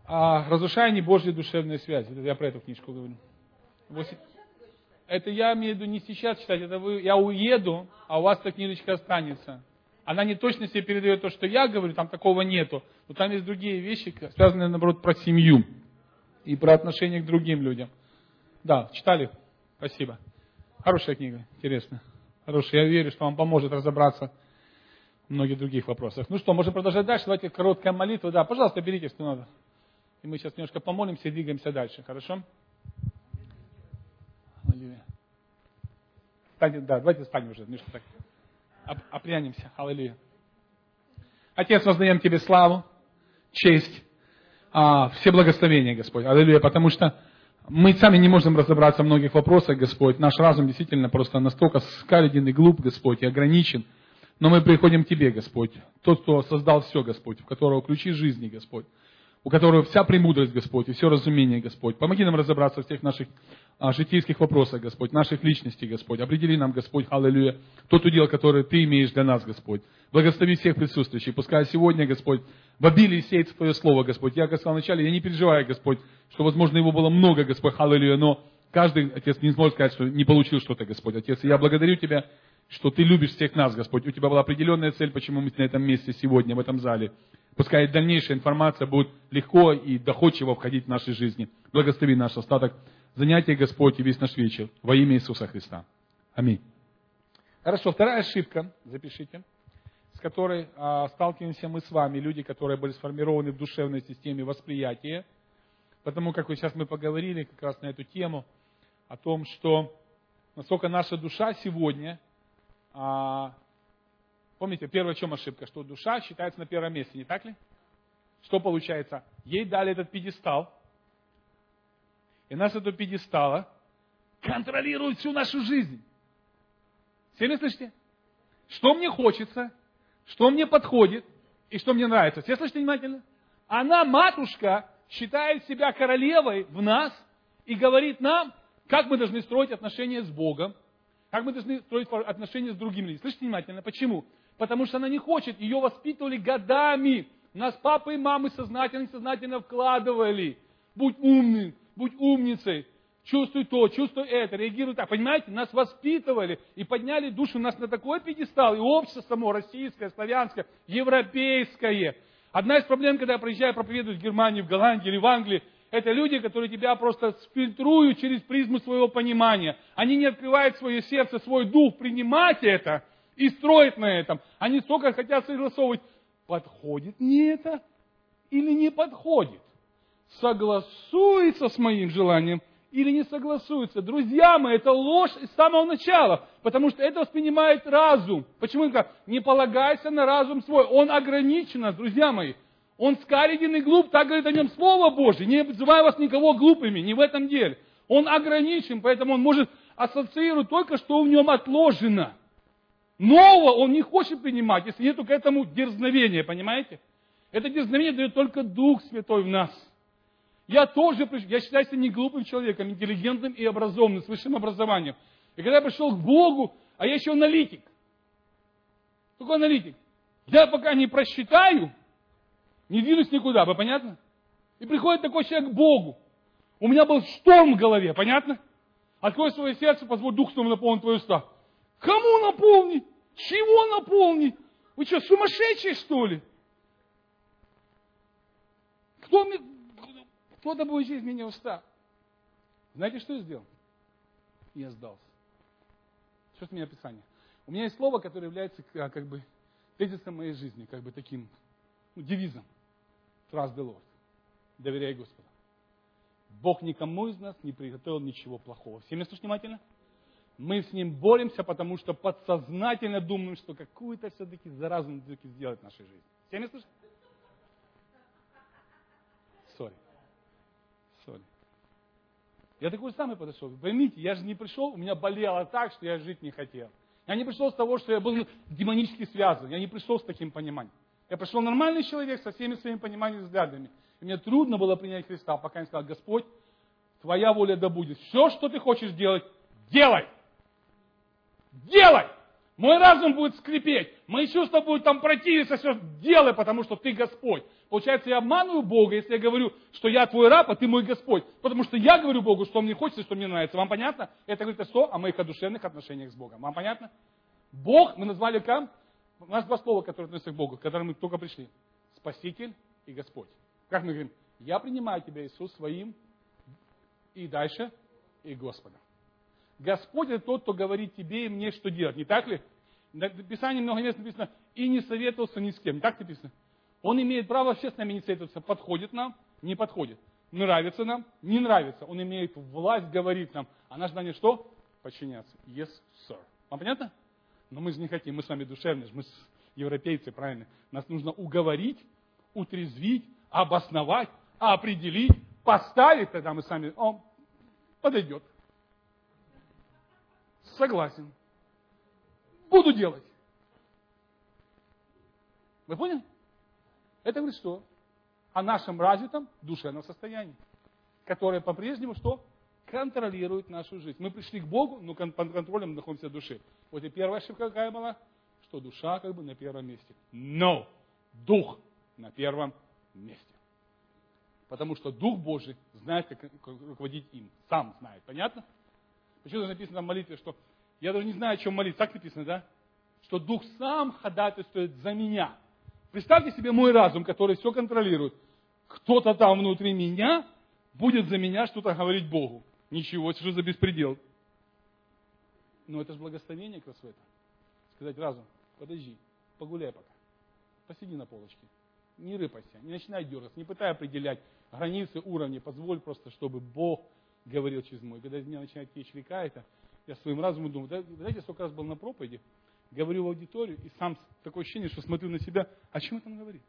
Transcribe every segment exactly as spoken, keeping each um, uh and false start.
А, разрушая небожьи душевные связи. Это я про эту книжку говорю. восемь. Это я имею в виду не сейчас читать, это вы, я уеду, а у вас эта книжечка останется. Она не точно себе передает то, что я говорю, там такого нету. Но там есть другие вещи, связанные, наоборот, про семью и про отношение к другим людям. Да, читали? Спасибо. Хорошая книга, интересно. Хорошая. Я верю, что вам поможет разобраться в многих других вопросах. Ну что, можем продолжать дальше. Давайте короткая молитва. Да, пожалуйста, берите, что надо. И мы сейчас немножко помолимся и двигаемся дальше. Хорошо? Аллилуйя. Встанем, да, давайте встанем уже. Немножко так. Опрянемся. Аллилуйя. Отец, воздаем Тебе славу, честь, а, все благословения, Господь. Аллилуйя. Потому что мы сами не можем разобраться в многих вопросах, Господь. Наш разум действительно просто настолько скаледен и глуп, Господь, и ограничен. Но мы приходим к Тебе, Господь. Тот, кто создал все, Господь, в которого ключи жизни, Господь. У которого вся премудрость, Господь, и все разумение, Господь. Помоги нам разобраться в всех наших а, житейских вопросах, Господь, наших личностей, Господь. Определи нам, Господь, аллилуйя, тот удел, который Ты имеешь для нас, Господь. Благослови всех присутствующих. Пускай сегодня, Господь, в обилии сеется Твое Слово, Господь. Я, как сказал вначале, я не переживаю, Господь, что, возможно, его было много, Господь, аллилуйя, но каждый, Отец, не сможет сказать, что не получил что-то, Господь. Отец, и я благодарю Тебя, что Ты любишь всех нас, Господь. У Тебя была определенная цель, почему мы на этом месте сегодня, в этом зале. Пускай дальнейшая информация будет легко и доходчиво входить в наши жизни. Благослови наш остаток занятий, Господь, и весь наш вечер. Во имя Иисуса Христа. Аминь. Хорошо, вторая ошибка, запишите, с которой а, сталкиваемся мы с вами, люди, которые были сформированы в душевной системе восприятия. Потому как вот сейчас мы поговорили как раз на эту тему, о том, что насколько наша душа сегодня... А, Помните, первая в чем ошибка? Что душа считается на первом месте, не так ли? Что получается? Ей дали этот пьедестал. И нас этого пьедестала контролирует всю нашу жизнь. Все ли слышите? Что мне хочется, что мне подходит и что мне нравится. Все слышите внимательно? Она, матушка, считает себя королевой в нас и говорит нам, как мы должны строить отношения с Богом, как мы должны строить отношения с другими людьми. Слышите внимательно? Почему? Потому что она не хочет, ее воспитывали годами. Нас папа и мамы сознательно и несознательно вкладывали. Будь умным, будь умницей, чувствуй то, чувствуй это, реагируй так. Понимаете, нас воспитывали и подняли душу нас на такой пьедестал. И общество само, российское, славянское, европейское. Одна из проблем, когда я приезжаю проповедовать в Германию, в Голландии или в Англии, это люди, которые тебя просто фильтруют через призму своего понимания. Они не открывают свое сердце, свой дух, принимать это и строить на этом. Они только хотят согласовывать, подходит мне это или не подходит. Согласуется с моим желанием или не согласуется. Друзья мои, это ложь с самого начала, потому что это воспринимает разум. Почему? Не полагайся на разум свой. Он ограничен нас, друзья мои. Он скаледен и глуп, так говорит о нем Слово Божье. Не обзываю вас никого глупыми, не в этом деле. Он ограничен, поэтому он может ассоциировать только, что в нем отложено. Нового он не хочет принимать, если нету к этому дерзновения, понимаете? Это дерзновение дает только Дух Святой в нас. Я тоже, я считаю себя не глупым человеком, интеллигентным и образованным, с высшим образованием. И когда я пришел к Богу, а я еще аналитик. Какой аналитик? Я пока не просчитаю, не двинусь никуда, вы понятно? И приходит такой человек к Богу. У меня был шторм в голове, понятно? Открой свое сердце, позволь Дух Святому наполнить твои уста. Кому наполнить? Чего наполнить? Вы что, сумасшедшие, что ли? Кто мне... Кто-то будет через меня уста. Знаете, что я сделал? Я сдался. Что это у меня Писание? У меня есть слово, которое является как бы тезисом моей жизни, как бы таким ну, девизом. Trust the Lord. Доверяй Господу. Бог никому из нас не приготовил ничего плохого. Все меня слушают внимательно? Мы с Ним боремся, потому что подсознательно думаем, что какую-то все-таки заразу он все-таки сделает в нашей жизни. Все меня слушают? Сори. Сори. Я такой самый подошел. Поймите, я же не пришел, у меня болело так, что я жить не хотел. Я не пришел с того, что я был демонически связан. Я не пришел с таким пониманием. Я пришел нормальный человек со всеми своими пониманиями и взглядами. И мне трудно было принять Христа, пока я сказал: Господь, Твоя воля да будет. Все, что Ты хочешь делать, делай. Делай! Мой разум будет скрипеть, мои чувства будут там противиться, все делай, потому что ты Господь. Получается, я обманываю Бога, если я говорю, что я твой раб, а ты мой Господь. Потому что я говорю Богу, что мне хочется, что мне нравится. Вам понятно? Это говорит о что? О моих душевных отношениях с Богом. Вам понятно? Бог, мы назвали как? У нас два слова, которые относятся к Богу, к которым мы только пришли. Спаситель и Господь. Как мы говорим? Я принимаю тебя, Иисус, своим и дальше, и Господом. Господь это тот, кто говорит тебе и мне, что делать. Не так ли? В Писании много мест написано, и не советовался ни с кем. Так написано? Он имеет право вообще с нами не советоваться. Подходит нам, не подходит. Нравится нам, не нравится. Он имеет власть говорить нам. А наше желание что? Подчиняться. Yes, sir. Вам понятно? Но мы же не хотим. Мы с вами душевные. Мы европейцы, правильно? Нас нужно уговорить, утрезвить, обосновать, определить, поставить. Тогда мы сами... Он подойдет. Согласен. Буду делать. Вы поняли? Это говорит что? О нашем развитом душевном состоянии, которое по-прежнему что? Контролирует нашу жизнь. Мы пришли к Богу, но под контролем находимся в душе. Вот и первая ошибка какая была? Что душа как бы на первом месте. Но дух на первом месте. Потому что Дух Божий знает, как руководить им. Сам знает. Понятно? Почему написано в молитве, что я даже не знаю, о чем молиться. Так написано, да? Что Дух сам ходатайствует за меня. Представьте себе мой разум, который все контролирует. Кто-то там внутри меня будет за меня что-то говорить Богу. Ничего, что за беспредел. Но это же благословение как раз в этом. Сказать разум, подожди, погуляй пока. Посиди на полочке. Не рыпайся, не начинай дергаться, не пытай определять границы, уровни. Позволь просто, чтобы Бог говорил через мой. Когда из меня начинает течь река эта, я своим разумом думаю, да, знаете, сколько раз был на проповеди, говорю в аудиторию, и сам такое ощущение, что смотрю на себя, о чем это он говорит?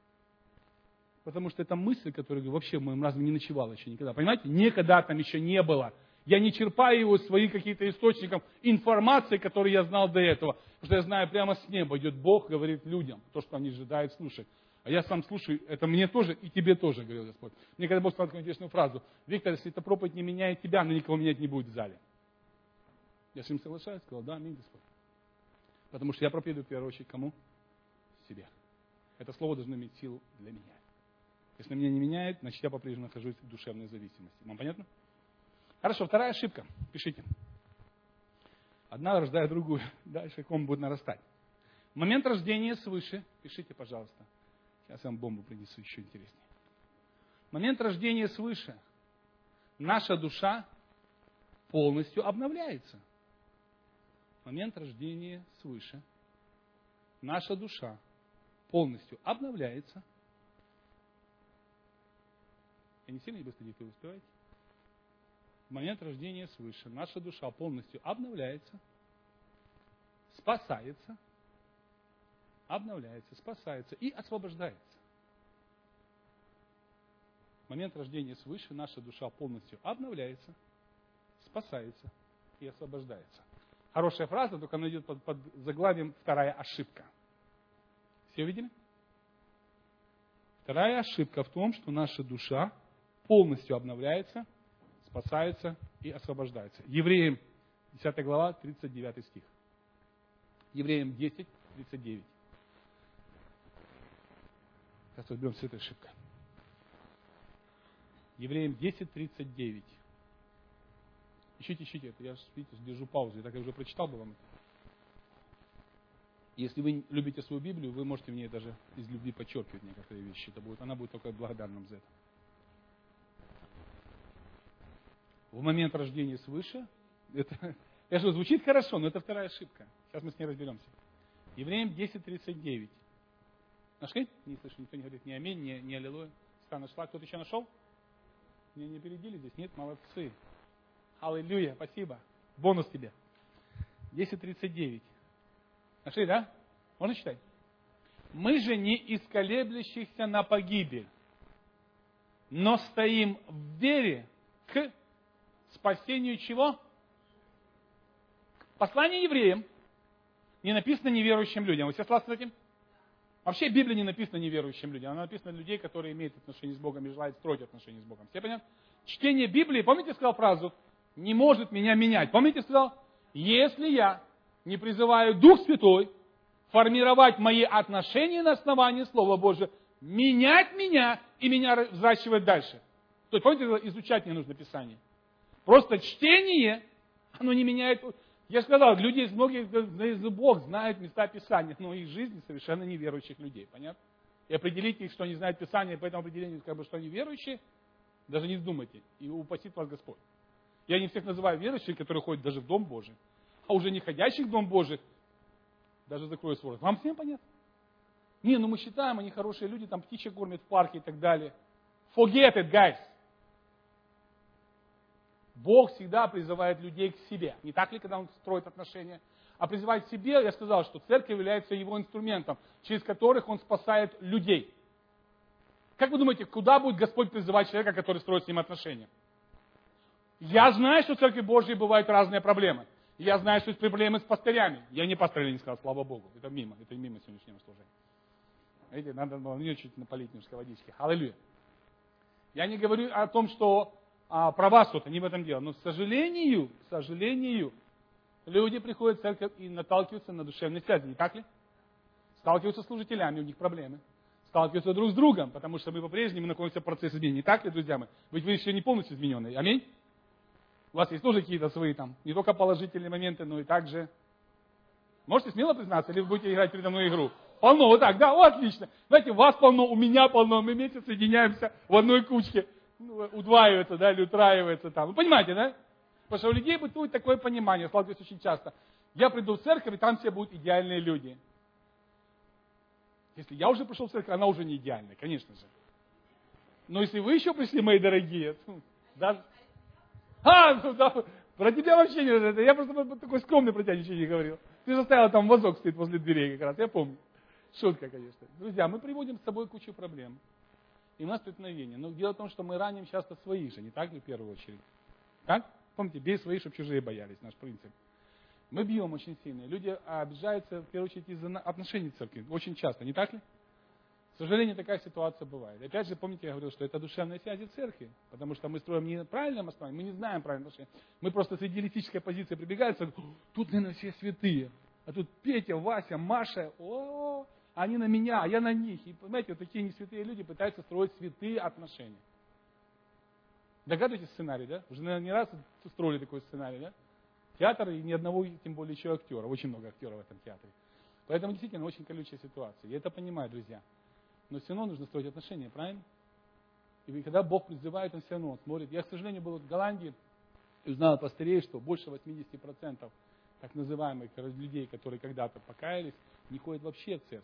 Потому что это мысль, которая вообще в моем разуме не ночевала еще никогда. Понимаете? Никогда там еще не было. Я не черпаю его из своих каких-то источников информации, которые я знал до этого. Потому что я знаю, прямо с неба идет Бог, говорит людям то, что они ожидают слушать. А я сам слушаю, это мне тоже и тебе тоже, говорил Господь. Мне когда Бог сказал такую интересную фразу: Виктор, если эта проповедь не меняет тебя, но никого менять не будет в зале. Я с ним соглашаюсь, сказал, да, аминь, Господь. Потому что я проповедую в первую очередь кому? Себе. Это слово должно иметь силу для меня. Если меня не меняет, значит я по-прежнему нахожусь в душевной зависимости. Вам понятно? Хорошо, вторая ошибка. Пишите. Одна рождает другую. Дальше ком будет нарастать. Момент рождения свыше. Пишите, пожалуйста. Сейчас я вам бомбу принесу, еще интереснее. Момент рождения свыше. Наша душа полностью обновляется. Момент рождения свыше. Наша душа полностью обновляется. Я не сильно быстро вы успеваете? В момент рождения свыше наша душа полностью обновляется, спасается, обновляется, спасается и освобождается. В момент рождения свыше наша душа полностью обновляется, спасается и освобождается. Хорошая фраза, только она идет под, под заглавием «Вторая ошибка». Все видели? Вторая ошибка в том, что наша душа полностью обновляется, спасается и освобождается. Евреям десятая глава, тридцать девятый стих. Евреям десять, тридцать девять. Сейчас разберем с этой ошибкой. Евреям десять, тридцать девять. Ищите, ищите это. Я, видите, держу паузу. Я так я уже прочитал бы вам это. Если вы любите свою Библию, вы можете мне даже из любви подчеркивать некоторые вещи. Это будет, она будет только благодарна за это. В момент рождения свыше, это, это звучит хорошо, но это вторая ошибка. Сейчас мы с ней разберемся. Евреям десять, тридцать девять. Нашли? Не слышу, никто не говорит ни аминь, ни, ни аллилуйя. Ста нашла. Кто-то еще нашел? Меня не опередили здесь? Нет? Молодцы. Аллилуйя, спасибо. Бонус тебе. десять, тридцать девять. Нашли, да? Можно читать? Мы же не из колеблющихся на погибель, но стоим в вере к спасению чего? Послание евреям не написано неверующим людям. Вы все согласны с этим? Вообще в Библии не написано неверующим людям. Она написана для людей, которые имеют отношения с Богом и желают строить отношения с Богом. Все понятно? Чтение Библии, помните, сказал фразу, не может меня менять. Помните, сказал, если я не призываю Дух Святой формировать мои отношения на основании Слова Божьего, менять меня и меня взращивать дальше. То есть, помните, изучать не нужно Писание. Просто чтение, оно не меняет. Я сказал, людей, многие, Бог знает места Писания, но их жизни совершенно неверующих людей, понятно? И определить их, что они знают Писание, по этому определению, как бы, что они верующие, даже не вздумайте, и упасит вас Господь. Я не всех называю верующими, которые ходят даже в Дом Божий, а уже не ходящих в Дом Божий, даже закрою свой рот. Вам всем понятно? Не, ну мы считаем, они хорошие люди, там птичек кормят в парке и так далее. Forget it, guys. Бог всегда призывает людей к себе. Не так ли, когда Он строит отношения? А призывает к себе, я сказал, что церковь является Его инструментом, через которых Он спасает людей. Как вы думаете, куда будет Господь призывать человека, который строит с Ним отношения? Я знаю, что в Церкви Божьей бывают разные проблемы. Я знаю, что есть проблемы с пастырями. Я не пастор не сказал, слава Богу. Это мимо, это мимо сегодняшнего служения. Видите, надо было мне чуть напалить немножко водички. Аллилуйя. Я не говорю о том, что а, про вас что-то, не в этом дело. Но, к сожалению, к сожалению, люди приходят в церковь и наталкиваются на душевные связи, не так ли? Сталкиваются с служителями, у них проблемы. Сталкиваются друг с другом, потому что мы по-прежнему находимся в процессе изменения. Не так ли, друзья мои? Ведь вы еще не полностью измененные. Аминь? У вас есть тоже какие-то свои там, не только положительные моменты, но и также... Можете смело признаться, или вы будете играть передо мной игру? Полно, вот так, да, о, отлично. Знаете, вас полно, у меня полно, мы вместе соединяемся в одной кучке, ну, удваивается, да, или утраивается там. Вы понимаете, да? Потому что у людей бытует такое понимание, сталкиваюсь очень часто. Я приду в церковь, и там все будут идеальные люди. Если я уже пришел в церковь, она уже не идеальная, конечно же. Но если вы еще пришли, мои дорогие, даже... А, ну да, про тебя вообще не... Я просто такой скромный про тебя ничего не говорил. Ты же стояла там, вазок стоит возле дверей как раз, я помню. Шутка, конечно. Друзья, мы приводим с собой кучу проблем. И у нас преткновение. Но дело в том, что мы раним часто своих же, не так ли, в первую очередь? Так? Помните, бей своих, чтобы чужие боялись, наш принцип. Мы бьем очень сильно. Люди обижаются, в первую очередь, из-за отношений в церкви. Очень часто, не так ли? К сожалению, такая ситуация бывает. Опять же, помните, я говорил, что это душевные связи в церкви. Потому что мы строим не правильном основании, мы не знаем правильного отношения. Мы просто с идеалистической позиции прибегаем, тут, наверное, все святые. А тут Петя, Вася, Маша, о, они на меня, а я на них. И, понимаете, вот такие несвятые люди пытаются строить святые отношения. Догадываетесь сценарий, да? Уже, наверное, не раз строили такой сценарий, да? Театр и ни одного, тем более еще актера. Очень много актеров в этом театре. Поэтому действительно очень колючая ситуация. Я это понимаю, друзья. Но все равно нужно строить отношения, правильно? И когда Бог призывает, Он все равно смотрит. Я, к сожалению, был в Голландии и узнал от пастырей, что больше восемьдесят процентов так называемых людей, которые когда-то покаялись, не ходят вообще в церковь.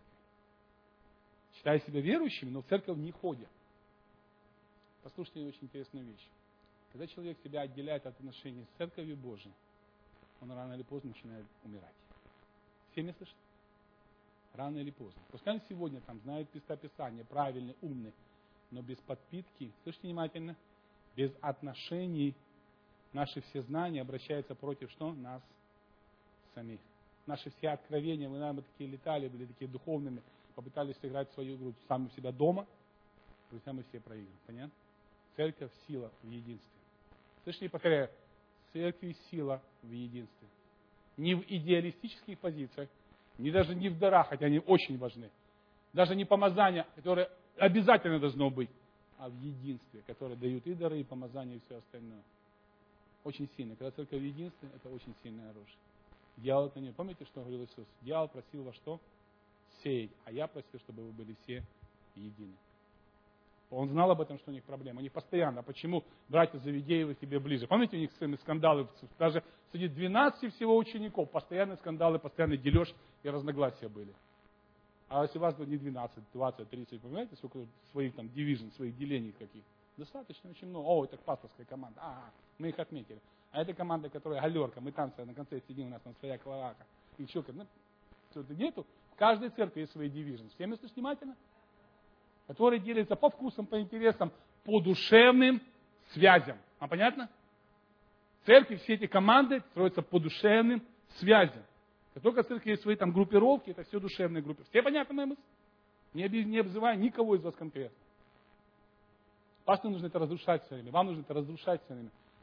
Считая себя верующими, но в церковь не ходят. Послушайте очень интересную вещь. Когда человек себя отделяет от отношений с церковью Божией, он рано или поздно начинает умирать. Все меня слышат? Рано или поздно. Пускай он сегодня там знает места Писания, правильный, умный, но без подпитки, слышите внимательно, без отношений, наши все знания обращаются против что? Нас самих. Наши все откровения, мы, наверное, такие летали, были такие духовными, попытались сыграть свою игру сами у себя дома, друзья, мы все проиграем. Понятно? Церковь – сила в единстве. Слышите, повторяю, церковь – сила в единстве. Не в идеалистических позициях, не даже не в дарах, хотя они очень важны. Даже не помазания, которое обязательно должно быть, а в единстве, которое дают и дары, и помазания, и все остальное. Очень сильно. Когда церковь в единстве, это очень сильное оружие. Дьявол это не... Помните, что говорил Иисус? Дьявол просил вас что? Сеять. А я просил, чтобы вы были все едины. Он знал об этом, что у них проблемы. У них постоянно. А почему братья Завидеевы тебе ближе? Помните, у них скандалы, даже среди двенадцати всего учеников, постоянные скандалы, постоянный дележ и разногласия были. А если у вас не двенадцать, двадцать, тридцать, понимаете, сколько своих там дивизий, своих делений каких? Достаточно очень много. О, это пасторская команда. Ага, мы их отметили. А это команда, которая галерка, мы там на конце сидим, у нас там своя клоака. И что, ну, что-то нету. В каждой церкви есть свои дивизии. Все мысли внимательно? Которые делятся по вкусам, по интересам, по душевным связям. А понятно? В церкви все эти команды строятся по душевным связям. Как только в церкви есть свои там группировки, это все душевные группы. Все понятно, моя мысль? Не, не обзывая никого из вас конкретно. Пастору нужно это разрушать все время. Вам нужно это разрушать все время.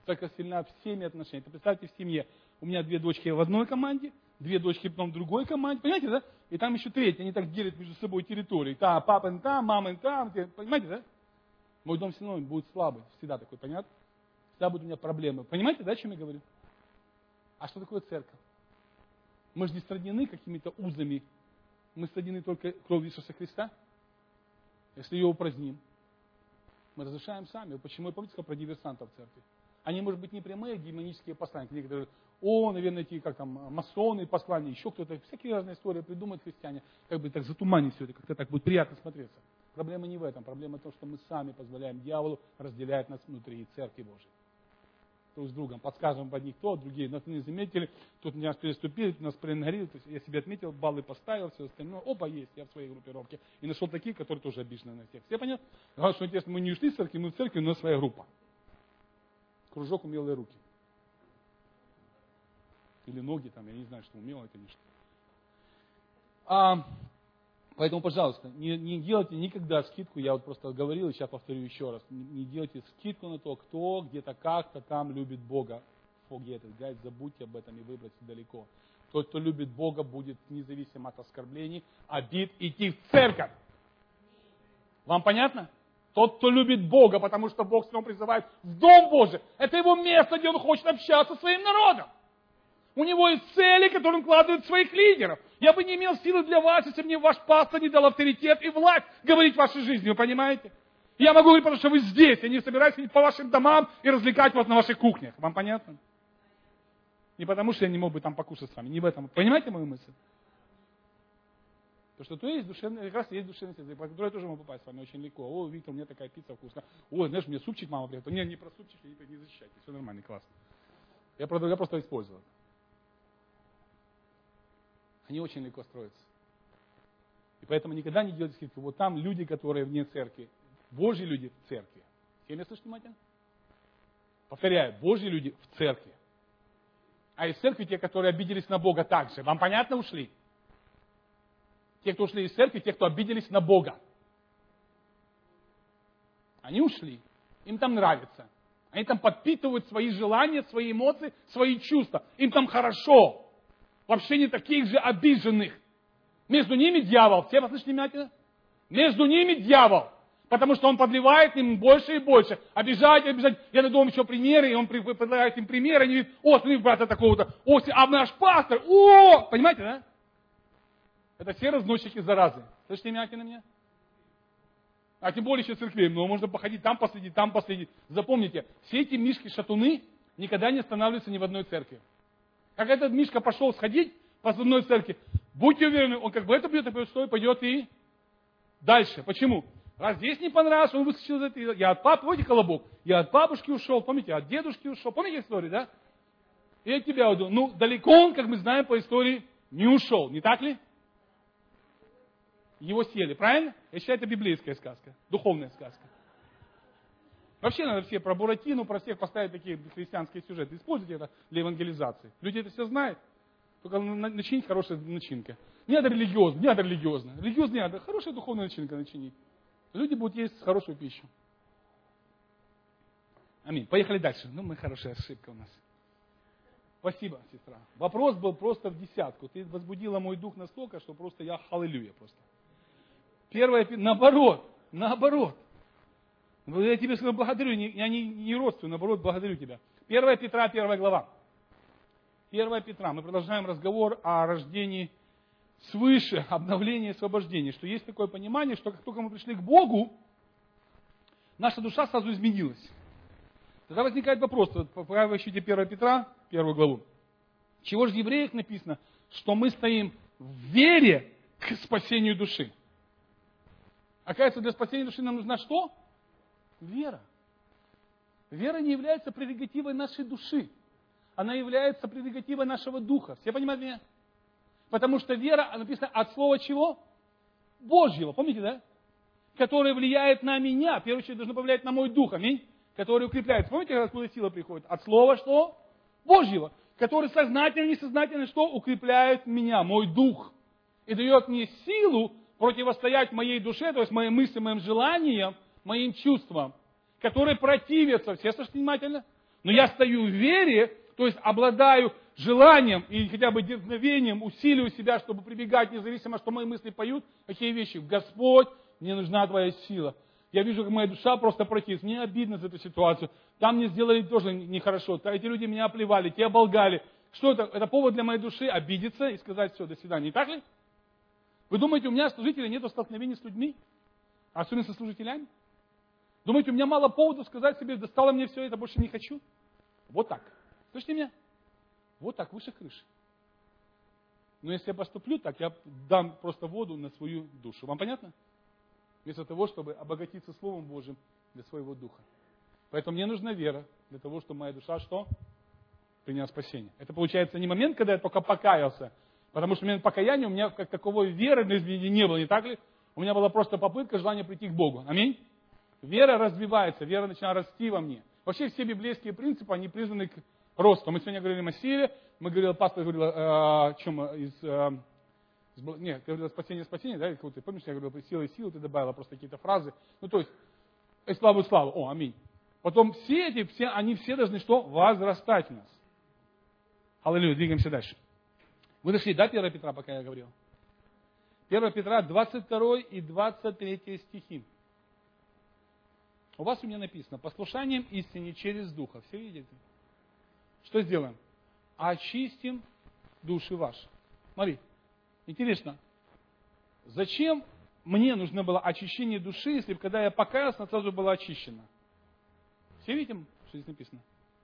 Церковь сильна всеми отношениями. Представьте, в семье у меня две дочки в одной команде, две дочки потом в другой команде. Понимаете, да? И там еще третья. Они так делят между собой территории. Та, папа там, мама там. Понимаете, да? Мой дом все равно будет слабый. Всегда такой, понятно? Всегда будут у меня проблемы. Понимаете, да, о чем я говорю? А что такое церковь? Мы же не сроднены какими-то узами. Мы сроднены только кровью Иисуса Христа. Если ее упраздним, мы разрушаем сами. Почему я, помните, сказал про диверсантов в церкви? Они, может быть, не прямые демонические посланники. Некоторые, о, наверное, эти, как там, масоны, послания, еще кто-то. Всякие разные истории придумают христиане. Как бы так затуманить все это, как-то так будет приятно смотреться. Проблема не в этом. Проблема в том, что мы сами позволяем дьяволу разделять нас внутри церкви Божьей. Друг с другом. Подскажем под них то, другие нас не заметили, тут меня переступили, нас проигнорили. То есть я себе отметил, баллы поставил, все остальное. Опа, есть, я в своей группировке. И нашел такие, которые тоже обижены на всех. Все понятно? Главное, что интересно, мы не ушли из церкви, мы в церкви, у нас своя группа. Кружок умелые руки. Или ноги там, я не знаю, что умелое, конечно. А, поэтому, пожалуйста, не, не делайте никогда скидку, я вот просто говорил, и сейчас повторю еще раз, не, не делайте скидку на то, кто где-то как-то там любит Бога. Forget it, guys, забудьте об этом и выбросьте далеко. Тот, кто любит Бога, будет независимо от оскорблений, обид, идти в церковь. Вам понятно? Тот, кто любит Бога, потому что Бог снова призывает в Дом Божий. Это его место, где он хочет общаться со своим народом. У него есть цели, которые он вкладывает в своих лидеров. Я бы не имел силы для вас, если бы мне ваш пастор не дал авторитет и власть говорить в вашей жизни. Вы понимаете? Я могу говорить, потому что вы здесь. Я не собираюсь ходить по вашим домам и развлекать вас на ваших кухнях. Вам понятно? Не потому, что я не мог бы там покушать с вами. Не в этом. Понимаете мою мысль? Потому что то есть душевный, как раз есть душевный язык, по которому я тоже могу попасть с вами очень легко. О, Виктор, у меня такая пицца вкусная. Ой, знаешь, мне супчик мама приготовила. Не, не про супчик, не, не защищайте. Все нормально, классно. Я, я просто использовал. Они очень легко строятся. И поэтому никогда не делайте скидку. Вот там люди, которые вне церкви. Божьи люди в церкви. Все меня слышите внимательно? Повторяю, Божьи люди в церкви. А из церкви те, которые обиделись на Бога также. Вам понятно, ушли? Те, кто ушли из церкви, те, кто обиделись на Бога. Они ушли. Им там нравится. Они там подпитывают свои желания, свои эмоции, свои чувства. Им там хорошо. В общении таких же обиженных. Между ними дьявол. Все послышали внимательно? Между ними дьявол. Потому что он подливает им больше и больше. Обижать, обижать. Я надумал еще примеры, и он предлагает им примеры. Они говорят, о, смотри, брата такого-то. О, а наш пастор. О! Понимаете, да? Это все разносчики заразы. Слышите внимательно меня? А тем более еще церквей. Но можно походить там последить, там последить. Запомните, все эти мишки-шатуны никогда не останавливаются ни в одной церкви. Как этот мишка пошел сходить по одной церкви, будьте уверены, он как бы это бьет, а что, пойдет и дальше. Почему? Раз здесь не понравилось, он выскочил из этого. Я от папы, видите, колобок, я от бабушки ушел, помните, от дедушки ушел. Помните историю, да? И от тебя уйду. Ну, далеко он, как мы знаем по истории, не ушел, не так ли? Его съели, правильно? Я считаю, это библейская сказка, духовная сказка. Вообще надо все про Буратино, про всех поставить такие христианские сюжеты. Используйте это для евангелизации. Люди это все знают. Только начинить хорошая начинка. Не надо религиозно, не надо религиозно. Религиозно не надо, хорошая духовная начинка начинить. Люди будут есть хорошую пищу. Аминь. Поехали дальше. Ну, мы хорошая ошибка у нас. Спасибо, сестра. Вопрос был просто в десятку. Ты возбудила мой дух настолько, что просто я халилюя просто. Первое, наоборот, наоборот. Я тебе сказал, благодарю, я не, не родствую, наоборот, благодарю тебя. Первое Петра, первая глава. Первое Петра. Мы продолжаем разговор о рождении свыше, обновлении и освобождении. Что есть такое понимание, что как только мы пришли к Богу, наша душа сразу изменилась. Тогда возникает вопрос, пока вы ищете первое Петра, первую главу. Чего же в Евреях написано? Что мы стоим в вере к спасению души. Оказывается, для спасения души нам нужна что? Вера. Вера не является прерогативой нашей души. Она является прерогативой нашего духа. Все понимают меня? Потому что вера, написано от слова чего? Божьего. Помните, да? Которое влияет на меня. В первую очередь должно повлиять на мой дух. Аминь. Который укрепляется. Помните, откуда сила приходит? От слова что? Божьего. Который сознательно, несознательно что? Укрепляет меня, мой дух. И дает мне силу противостоять моей душе, то есть моим мыслям, моим желаниям, моим чувствам, которые противятся, все слышите внимательно, Но я стою в вере, то есть обладаю желанием и хотя бы дерзновением, усиливаю себя, чтобы прибегать, независимо, что мои мысли поют, какие вещи. Господь, мне нужна Твоя сила. Я вижу, как моя душа просто противится. Мне обидно за эту ситуацию. Там мне сделали тоже нехорошо. Эти люди меня оплевали, те оболгали. Что это? Это повод для моей души обидеться и сказать: все, до свидания. Не так ли? Вы думаете, у меня, служителей, нет столкновений с людьми? Особенно со служителями? Думаете, у меня мало поводов сказать себе: достало мне все это, больше не хочу? Вот так. Слышите меня? Вот так, выше крыши. Но если я поступлю так, я дам просто воду на свою душу. Вам понятно? Вместо того, чтобы обогатиться Словом Божьим для своего духа. Поэтому мне нужна вера для того, чтобы моя душа что? Приняла спасение. Это получается не момент, когда я только покаялся. Потому что в момент покаяния у меня как таковой веры на изменение не было, не так ли? У меня была просто попытка, желание прийти к Богу. Аминь. Вера развивается, вера начинает расти во мне. Вообще все библейские принципы, они призваны к росту. Мы сегодня говорили о силе, мы говорили, пастор говорил о, о чем из... Нет, говорил спасение, спасение, да, ты помнишь, я говорил про силу и силу, ты добавила просто какие-то фразы. Ну, то есть, и славу и славу. О, аминь. Потом все эти, все, они все должны что? Возрастать в нас. Аллилуйя, двигаемся дальше. Вы дошли, да, первое Петра, пока я говорил? первое Петра, двадцать второй и двадцать третий стихи. У вас у меня написано: послушанием истине через Духа. Все видите? Что сделаем? Очистим души ваши. Смотри, интересно, зачем мне нужно было очищение души, если когда я покаялся, она сразу была очищена? Все видите, что здесь написано?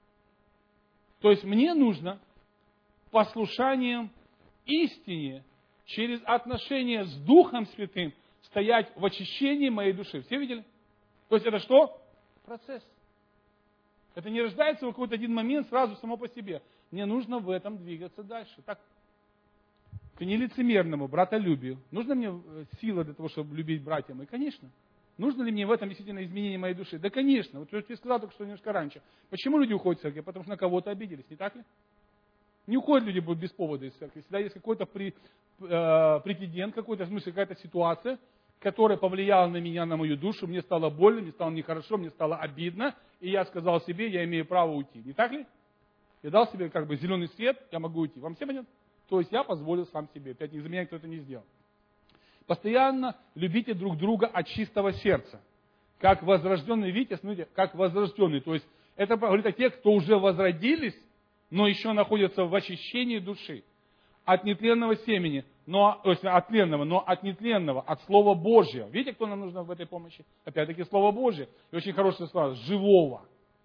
То есть мне нужно послушанием истине через отношения с Духом Святым стоять в очищении моей души. Все видели? То есть это что? Процесс. Это не рождается в какой-то один момент сразу само по себе. Мне нужно в этом двигаться дальше. Так, к нелицемерному братолюбию. Нужна мне сила для того, чтобы любить братья мои? Конечно. Нужно ли мне в этом действительно изменение моей души? Да, конечно. Вот ты сказал только что немножко раньше. Почему люди уходят из церкви? Потому что на кого-то обиделись, не так ли? Не уходят люди без повода из церкви. Всегда есть какой-то при, э, претендент, какой-то, в смысле, какая-то ситуация, которая повлияла на меня, на мою душу. Мне стало больно, мне стало нехорошо, мне стало обидно. И я сказал себе: я имею право уйти. Не так ли? Я дал себе как бы зеленый свет, я могу уйти. Вам все понятно? То есть я позволил сам себе. Опять из-за меня кто-то не сделал. Постоянно любите друг друга от чистого сердца. Как возрожденный, видите, смотрите, как возрожденный. То есть это говорит о тех, кто уже возродились, но еще находятся в очищении души. От нетленного семени, но, то есть от тленного, но от нетленного, от Слова Божьего. Видите, кто нам нужен в этой помощи? Опять-таки Слово Божье. И очень хорошее слово, живого.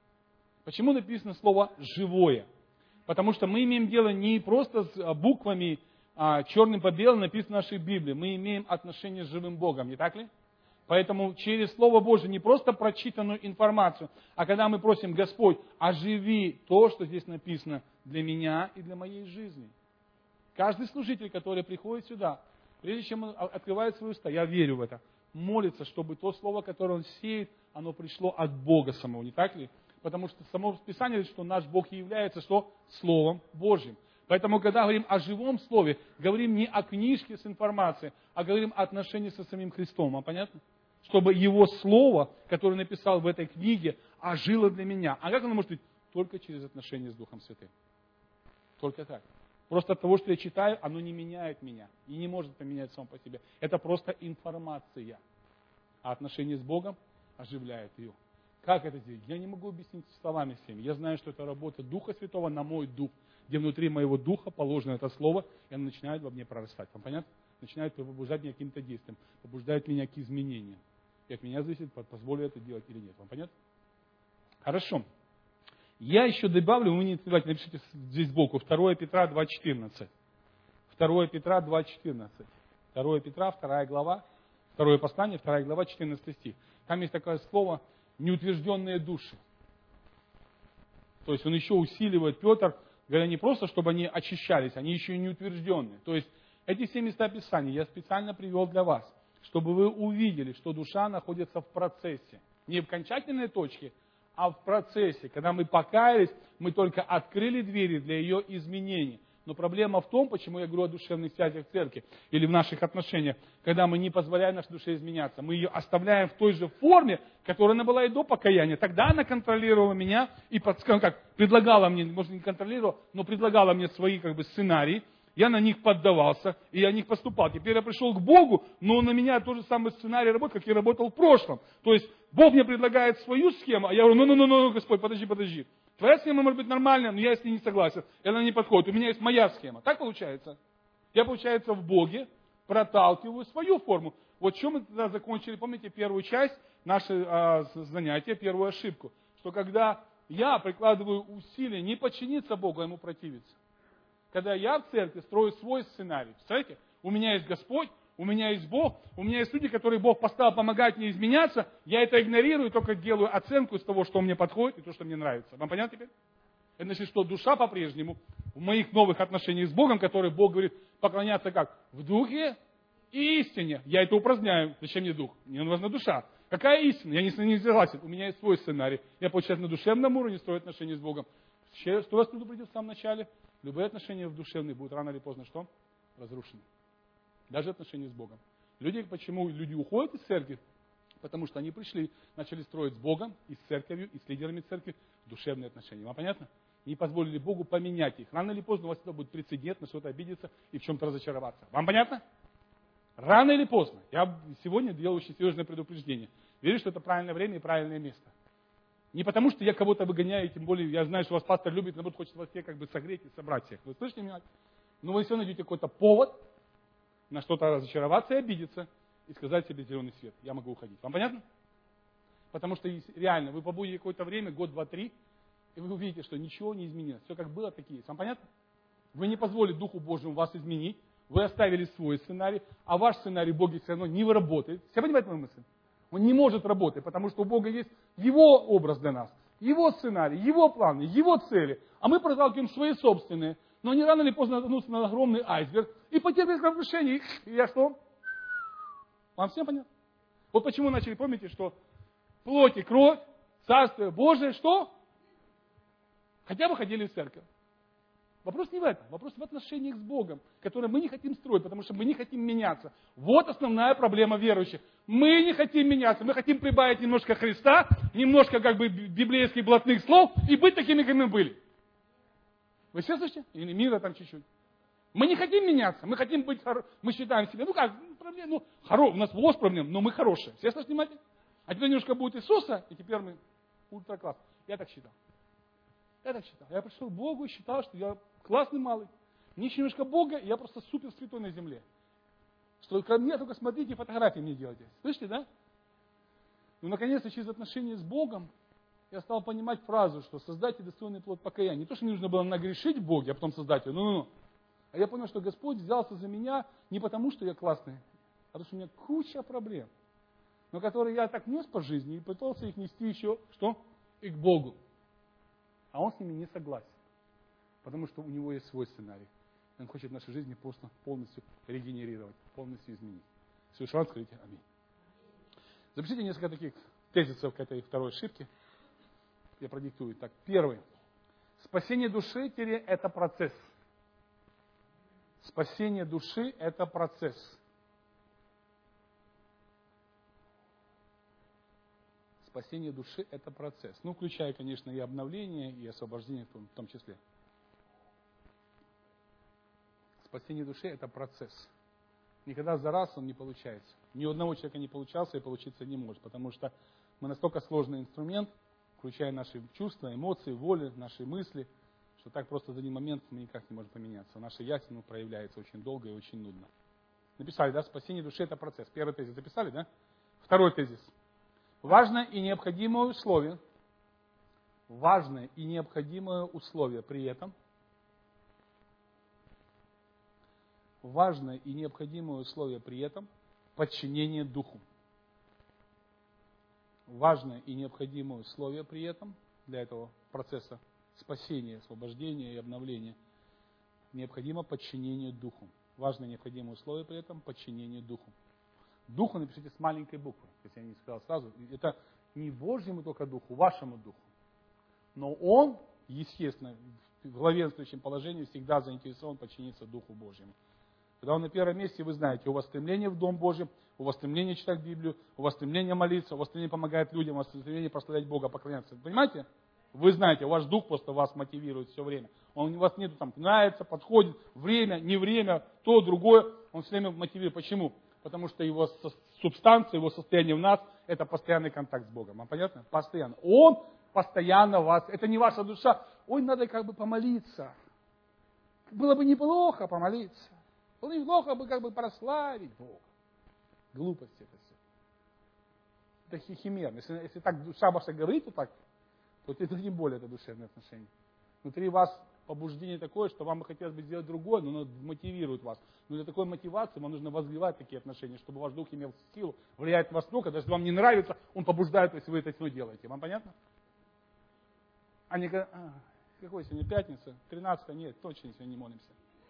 Почему написано слово «живое»? Потому что мы имеем дело не просто с буквами, а, черным по белому написано в нашей Библии. Мы имеем отношение с живым Богом, не так ли? Поэтому через Слово Божье не просто прочитанную информацию, а когда мы просим: Господь, оживи то, что здесь написано для меня и для моей жизни. Каждый служитель, который приходит сюда, прежде чем он открывает свои уста, я верю в это, молится, чтобы то слово, которое он сеет, оно пришло от Бога самого, не так ли? Потому что само Писание говорит, что наш Бог и является что? Словом Божьим. Поэтому, когда говорим о живом слове, говорим не о книжке с информацией, а говорим о отношении со самим Христом. Вам понятно? Чтобы Его Слово, которое написал в этой книге, ожило для меня. А как оно может быть? Только через отношения с Духом Святым. Только так. Просто от того, что я читаю, оно не меняет меня. И не может поменять само по себе. Это просто информация. А отношения с Богом оживляет ее. Как это сделать? Я не могу объяснить словами всеми. Я знаю, что это работа Духа Святого на мой дух, где внутри моего духа положено это слово, и оно начинает во мне прорастать. Вам понятно? Начинает побуждать меня к каким-то действиям, побуждает меня к изменениям. И от меня зависит, позволю это делать или нет. Вам понятно? Хорошо. Я еще добавлю, вы не давайте, напишите здесь сбоку, второе Петра два четырнадцать. второе Петра два четырнадцать. второе Петра, вторая глава, второе послание, вторая глава, четырнадцатый стих. Там есть такое слово «неутвержденные души». То есть он еще усиливает, Петр, говоря не просто, чтобы они очищались, они еще и неутвержденные. То есть эти все места Писания я специально привел для вас, чтобы вы увидели, что душа находится в процессе. Не в окончательной точке, а в процессе. Когда мы покаялись, мы только открыли двери для ее изменений. Но проблема в том, почему я говорю о душевных связях в церкви или в наших отношениях, когда мы не позволяем нашей душе изменяться. Мы ее оставляем в той же форме, которая она была и до покаяния. Тогда она контролировала меня и, скажем как, предлагала мне, может не контролировала, но предлагала мне свои как бы сценарии. Я на них поддавался, и я на них поступал. Теперь я пришел к Богу, но на меня тот же самый сценарий работает, как и работал в прошлом. То есть Бог мне предлагает свою схему, а я говорю, ну-ну-ну, Господь, подожди, подожди. Твоя схема может быть нормальная, но я с ней не согласен. И она не подходит. У меня есть моя схема. Так получается? Я, получается, в Боге проталкиваю свою форму. Вот чем мы тогда закончили, помните, первую часть, наше а, занятие, первую ошибку. Что когда я прикладываю усилия не подчиниться Богу, а Ему противиться. Когда я в церкви строю свой сценарий. Представляете? У меня есть Господь, у меня есть Бог, у меня есть люди, которые Бог поставил помогать мне изменяться. Я это игнорирую, только делаю оценку из того, что мне подходит и то, что мне нравится. Вам понятно теперь? Это значит, что душа по-прежнему в моих новых отношениях с Богом, которые Бог говорит поклоняться как? В духе и истине. Я это упраздняю. Зачем мне дух? Мне нужна душа. Какая истина? Я не, не согласен. У меня есть свой сценарий. Я, получается, на душевном уровне строю отношения с Богом. Что вас предупредил в самом начале? Любые отношения в душевные будут рано или поздно что? Разрушены. Даже отношения с Богом. Люди, почему люди уходят из церкви? Потому что они пришли, начали строить с Богом, и с церковью, и с лидерами церкви душевные отношения. Вам понятно? Не позволили Богу поменять их. Рано или поздно у вас это будет прецедент, на что-то обидеться и в чем-то разочароваться. Вам понятно? Рано или поздно. Я сегодня делаю очень серьезное предупреждение. Верю, что это правильное время и правильное место. Не потому, что я кого-то выгоняю, тем более я знаю, что вас пастор любит, наоборот, хочет вас всех как бы согреть и собрать всех. Вы слышите меня? Но вы все найдете какой-то повод на что-то разочароваться и обидеться, и сказать себе зеленый свет. Я могу уходить. Вам понятно? Потому что реально, вы побудете какое-то время, год, два, три, и вы увидите, что ничего не изменилось. Все как было, так и есть. Вам понятно? Вы не позволили Духу Божьему вас изменить, вы оставили свой сценарий, а ваш сценарий в Боге все равно не выработает. Все понимаете мою мысль? Он не может работать, потому что у Бога есть Его образ для нас, Его сценарий, Его планы, Его цели. А мы проталкиваем свои собственные. Но они рано или поздно наткнутся на огромный айсберг и потерпят разрушение. И я что? Вам всем понятно? Вот почему начали, помните, что плоть и кровь, Царствие Божие, что? Хотя бы ходили в церковь. Вопрос не в этом, вопрос в отношениях с Богом, которые мы не хотим строить, потому что мы не хотим меняться. Вот основная проблема верующих. Мы не хотим меняться, мы хотим прибавить немножко Христа, немножко как бы библейских блатных слов и быть такими, как мы были. Вы все слышите? Или мира там чуть-чуть. Мы не хотим меняться, мы хотим быть, мы считаем себя, ну как, проблем, ну, хоро, у нас волос проблем, но мы хорошие. Все слышите, понимаете? А теперь немножко будет Иисуса, и теперь мы ультракласс. Я так считал. Я так считал. Я пришел к Богу и считал, что я классный малый. Мне еще немножко Бога, и я просто супер святой на земле. Что ко мне только смотрите, фотографии мне делайте. Слышите, да? Ну, наконец-то, через отношения с Богом я стал понимать фразу, что создайте достойный плод покаяния. Не то, что мне нужно было нагрешить в Боге, а потом создать его. Ну-ну-ну. А я понял, что Господь взялся за меня не потому, что я классный, а потому, что у меня куча проблем, но которые я так нес по жизни и пытался их нести еще, что? И к Богу. А Он с ними не согласен. Потому что у Него есть свой сценарий. Он хочет в нашей жизни просто полностью регенерировать, полностью изменить. Если уж вам скажите аминь. Запишите несколько таких тезисов к этой второй ошибке. Я продиктую. Так, первый. Спасение души – это процесс. Спасение души – это процесс. Спасение души – это процесс. Ну, включая, конечно, и обновление, и освобождение в том числе. Спасение души – это процесс. Никогда за раз он не получается. Ни у одного человека не получался и получиться не может, потому что мы настолько сложный инструмент, включая наши чувства, эмоции, воли, наши мысли, что так просто за один момент мы никак не можем поменяться. Наша ясень проявляется очень долго и очень нудно. Написали, да? Спасение души – это процесс. Первый тезис записали, да? Второй тезис. Важное и необходимое условие, важное и необходимое условие при этом, важное и необходимое условие при этом подчинение Духу. Важное и необходимое условие при этом для этого процесса спасения, освобождения и обновления необходимо подчинение Духу. Важное и необходимое условие при этом подчинение Духу. Духу напишите с маленькой буквы, если я не сказал сразу. Это не Божьему только Духу, вашему Духу. Но Он, естественно, в главенствующем положении всегда заинтересован подчиниться Духу Божьему. Когда он на первом месте, вы знаете, у вас стремление в Дом Божий, у вас стремление читать Библию, у вас стремление молиться, у вас стремление помогать людям, у вас стремление прославлять Бога, поклоняться. Понимаете? Вы знаете, ваш Дух просто вас мотивирует все время. Он у вас нет там, нравится, подходит, время, не время, то, другое. Он все время мотивирует. Почему? Потому что его субстанция, его состояние в нас, это постоянный контакт с Богом. Вам понятно? Постоянно. Он постоянно вас, это не ваша душа. Ой, надо как бы помолиться. Было бы неплохо помолиться. Было бы неплохо бы как бы прославить Бога. Глупость это все. Это хихимерно. Если, если так душа ваша говорит, то так, то это тем более это душевные отношения. Внутри вас побуждение такое, что вам бы хотелось бы сделать другое, но оно мотивирует вас. Но для такой мотивации вам нужно возливать такие отношения, чтобы ваш дух имел силу, влияет на вас много, даже если вам не нравится, он побуждает, если вы это все делаете. Вам понятно? А не говорят, а, какой сегодня пятница? тринадцатое? Нет, точно сегодня не молимся.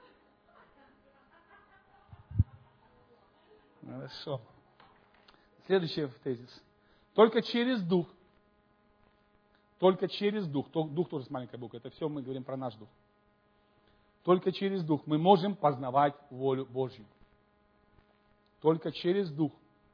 Хорошо. Следующий тезис. Только через дух. Только через дух. Дух тоже с маленькой буквы. Это все мы говорим про наш дух. Только через дух мы можем познавать волю Божью. Только через дух.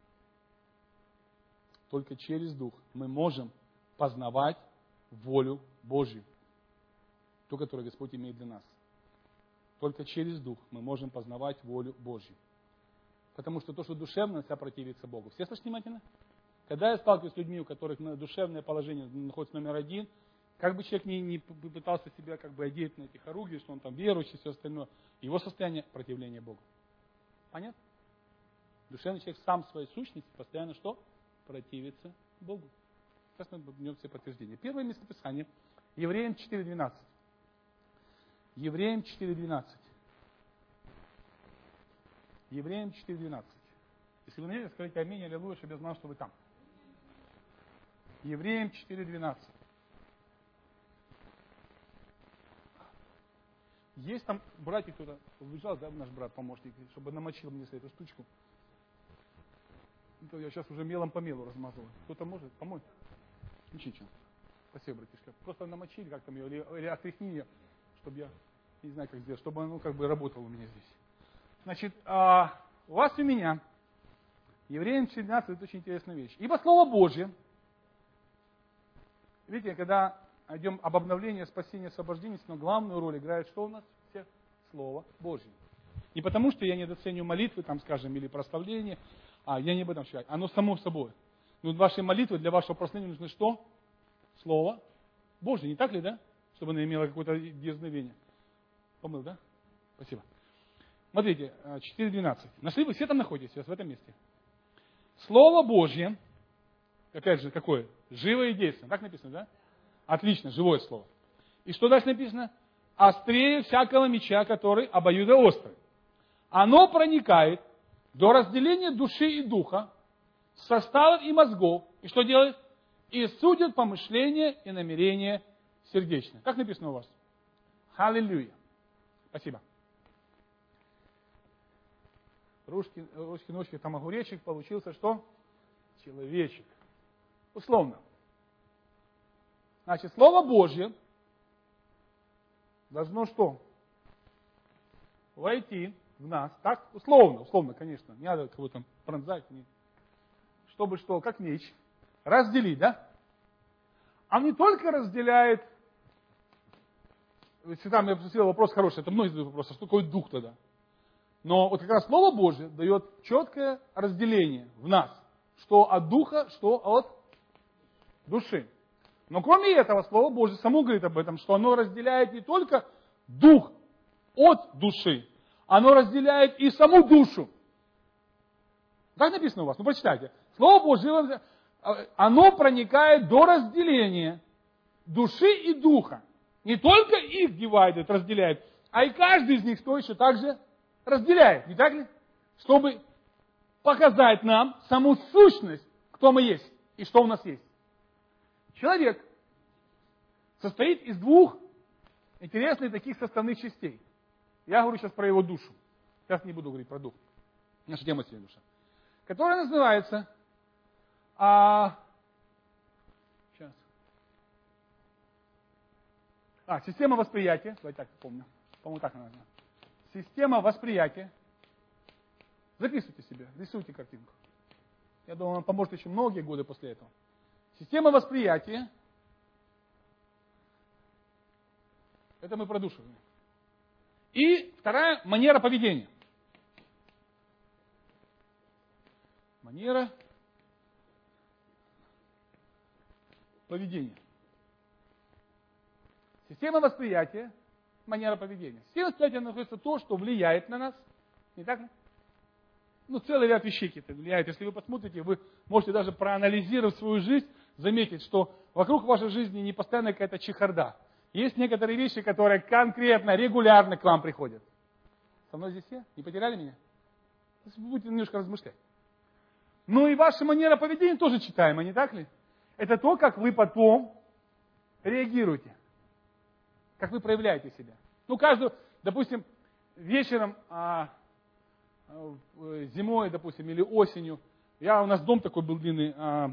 Только через дух мы можем познавать волю Божью. Ту, которую Господь имеет для нас. Только через дух мы можем познавать волю Божью. Потому что то, что душевно, вся противится Богу. Все слышите внимательно? Когда я сталкиваюсь с людьми, у которых душевное положение находится номер один, как бы человек не, не пытался себя как бы одеть на эти хоругви, что он там верующий и все остальное, его состояние противления Богу. Понятно? Душевный человек сам в своей сущности постоянно что? Противится Богу. Сейчас мы дадим все подтверждения. Первое местописание. Евреям четыре двенадцать. Евреям четыре двенадцать. Евреям четыре двенадцать. Если вы наверное, скажите аминь, аллилуйя, чтобы я знал, что вы там. Евреям четыре двенадцать. Есть там братик, кто-то убежал, да, наш брат, помощник, чтобы намочил мне эту штучку. Это я сейчас уже мелом по мелу размазываю. Кто-то может помочь? Ничего. Спасибо, братишка. Просто намочили как там ее, или, или отряхни ее, чтобы я, не знаю, как сделать, чтобы оно как бы работало у меня здесь. Значит, а, у вас и у меня. Евреям четыре двенадцать это очень интересная вещь. Ибо Слово Божье, видите, когда идем об обновлении, спасении, освобождении, но главную роль играет что у нас? Всех? Слово Божье. Не потому, что я недооцениваю молитвы, там, скажем, или прославление, а я не об этом считаю. Оно само собой. Но ваши молитвы для вашего прославления нужны что? Слово Божье. Не так ли, да? Чтобы оно имело какое-то дерзновение. Помыл, да? Спасибо. Смотрите, четыре двенадцать. Нашли вы? Все там находитесь сейчас в этом месте. Слово Божье, опять же, какое? Живое и действенное. Так написано, да? Отлично, живое слово. И что дальше написано? Острее всякого меча, который обоюдоострый. Оно проникает до разделения души и духа, составов и мозгов. И что делает? И судит помышления и намерения сердечные. Как написано у вас? Аллилуйя. Спасибо. Русский, русский ножки, там огуречек, получился что? Человечек. Условно. Значит, Слово Божье должно что? Войти в нас. Так? Условно, условно, конечно. Не надо кого-то пронзать. Не. Чтобы что? Как меч. Разделить, да? А не только разделяет. Если там я спросил вопрос хороший, это многие задают вопрос, а что такое дух тогда? Но вот как раз Слово Божье дает четкое разделение в нас. Что от духа, что от души. Но кроме этого, Слово Божье само говорит об этом, что оно разделяет не только дух от души, оно разделяет и саму душу. Так написано у вас? Ну, прочитайте. Слово Божье, оно проникает до разделения души и духа. Не только их дивайдит, разделяет, а и каждый из них что еще также разделяет. Не так ли? Чтобы показать нам саму сущность, кто мы есть и что у нас есть. Человек состоит из двух интересных таких составных частей. Я говорю сейчас про его душу. Сейчас не буду говорить про дух. Наша тема сегодня душа. Которая называется а, сейчас, А, система восприятия. Давайте так помню. По-моему, так она называется. Система восприятия. Записывайте себе, рисуйте картинку. Я думаю, вам поможет еще многие годы после этого. Система восприятия. Это мы про душу. И вторая манера поведения. Манера поведения. Система восприятия, манера поведения. Система восприятия находится то, что влияет на нас. Не так ли? Ну, целый ряд вещей это влияет. Если вы посмотрите, вы можете даже проанализировать свою жизнь, заметить, что вокруг вашей жизни не постоянно какая-то чехарда. Есть некоторые вещи, которые конкретно, регулярно к вам приходят. Со мной здесь все? Не потеряли меня? Будете немножко размышлять. Ну и ваша манера поведения тоже читаема, не так ли? Это то, как вы потом реагируете. Как вы проявляете себя. Ну, каждую, допустим, вечером, а, зимой, допустим, или осенью, я, у нас дом такой был длинный, а,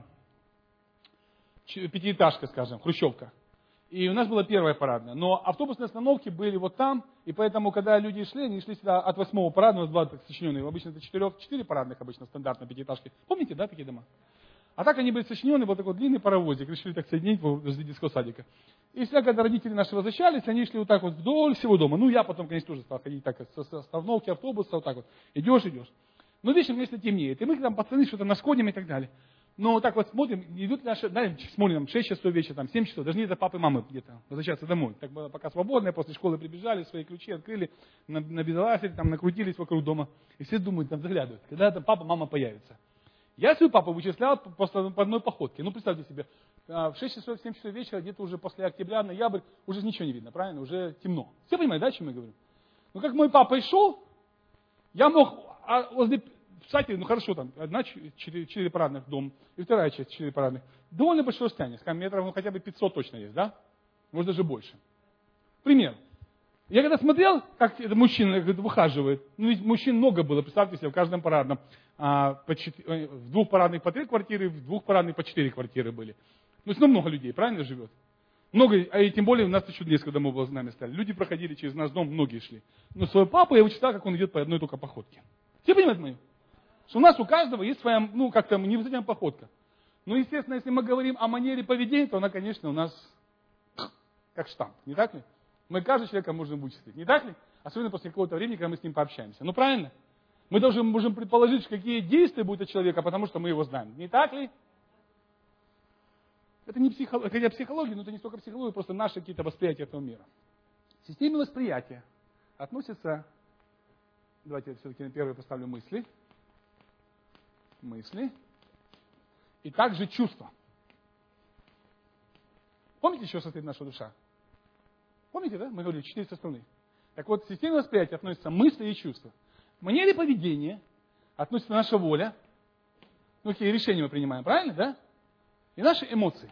пятиэтажка, скажем, хрущевка. И у нас была первая парадная. Но автобусные остановки были вот там, и поэтому, когда люди шли, они шли сюда от восьмого парадного, у нас два так сочиненные. Обычно это четыре, четыре парадных, обычно стандартно пятиэтажки. Помните, да, такие дома? А так они были сочинены, был такой длинный паровозик, решили так соединить возле детского садика. И всегда, когда родители наши возвращались, они шли вот так вот вдоль всего дома. Ну, я потом, конечно, тоже стал ходить так, с остановки автобуса, вот так вот. Идешь, идешь. Но вечером, если темнеет, и мы там пацаны что-то нашкодим и так далее. Но вот так вот смотрим, идут наши, да, смотрим, шесть часов вечера, там, семь часов, даже не до папы и мамы где-то, возвращаться домой. Так было пока свободные, после школы прибежали, свои ключи открыли, набезолазили, там, накрутились вокруг дома. И все думают, там, заглядывают, когда там папа, мама появится. Я свою папу вычислял просто по одной походке. Ну, представьте себе, в шесть часов, семь часов вечера, где-то уже после октября, ноябрь, уже ничего не видно, правильно? Уже темно. Все понимаете, да, о чем я говорю? Ну, как мой папа и шел, я мог а возле, кстати, ну хорошо, там, одна, четыре, четыре парадных дом, и вторая часть, четыре парадных. Довольно большое расстояние, скажем, метров, ну, хотя бы пятьсот точно есть, да? Может, даже больше. Пример. Я когда смотрел, как этот мужчина выхаживает, ну ведь мужчин много было, представьте себе, в каждом парадном, а, по четыре, в двух парадных по три квартиры, в двух парадных по четыре квартиры были. Ну, все равно много людей, правильно живет? Много, а и тем более у нас еще несколько домов было с нами стали. Люди проходили через наш дом, многие шли. Но своего папу я вычитал, как он идет по одной только походке. Все понимают мою? Что у нас у каждого есть своя, ну, как-то не обязательно походка. Ну, естественно, если мы говорим о манере поведения, то она, конечно, у нас как штамп, не так ли? Мы каждого человека можем вычислить, не так ли? Особенно после какого-то времени, когда мы с ним пообщаемся. Ну, правильно? Мы даже можем предположить, какие действия будут у человека, потому что мы его знаем. Не так ли? Это не психология, хотя психология, но это не столько психология, просто наши какие-то восприятия этого мира. К системе восприятия относятся, давайте я все-таки на первое поставлю мысли, мысли, и также чувства. Помните, что состоит наша душа? Помните, да? Мы говорили, четыре составные. Так вот, к системе восприятия относятся мысли и чувства. К манере поведения относится наша воля, ну, какие решения мы принимаем, правильно, да? И наши эмоции.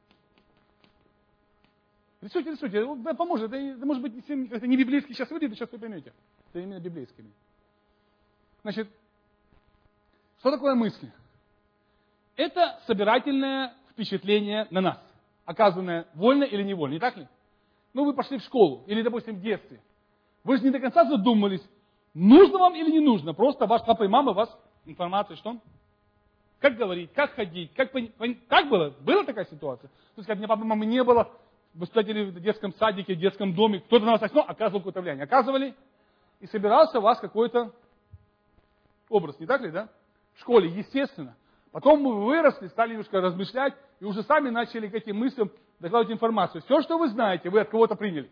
Рисуйте, рисуйте. Это поможет. Это, это может быть это не библейский сейчас выйдет, сейчас вы поймете. Это именно библейский. Значит, что такое мысли? Это собирательное впечатление на нас, оказанное вольно или невольно, не так ли? Ну, вы пошли в школу, или, допустим, в детстве. Вы же не до конца задумались, нужно вам или не нужно. Просто ваш папа и мама вас информация, что? Как говорить, как ходить, как, как было? Была такая ситуация? То есть, когда у меня папы и мамы не было, вы встретили в детском садике, в детском доме, кто-то на вас окно оказывал какое-то влияние. Оказывали, и собирался у вас какой-то образ, не так ли, да? В школе, естественно. Потом мы выросли, стали немножко размышлять, и уже сами начали к этим мыслям докладывать информацию. Все, что вы знаете, вы от кого-то приняли.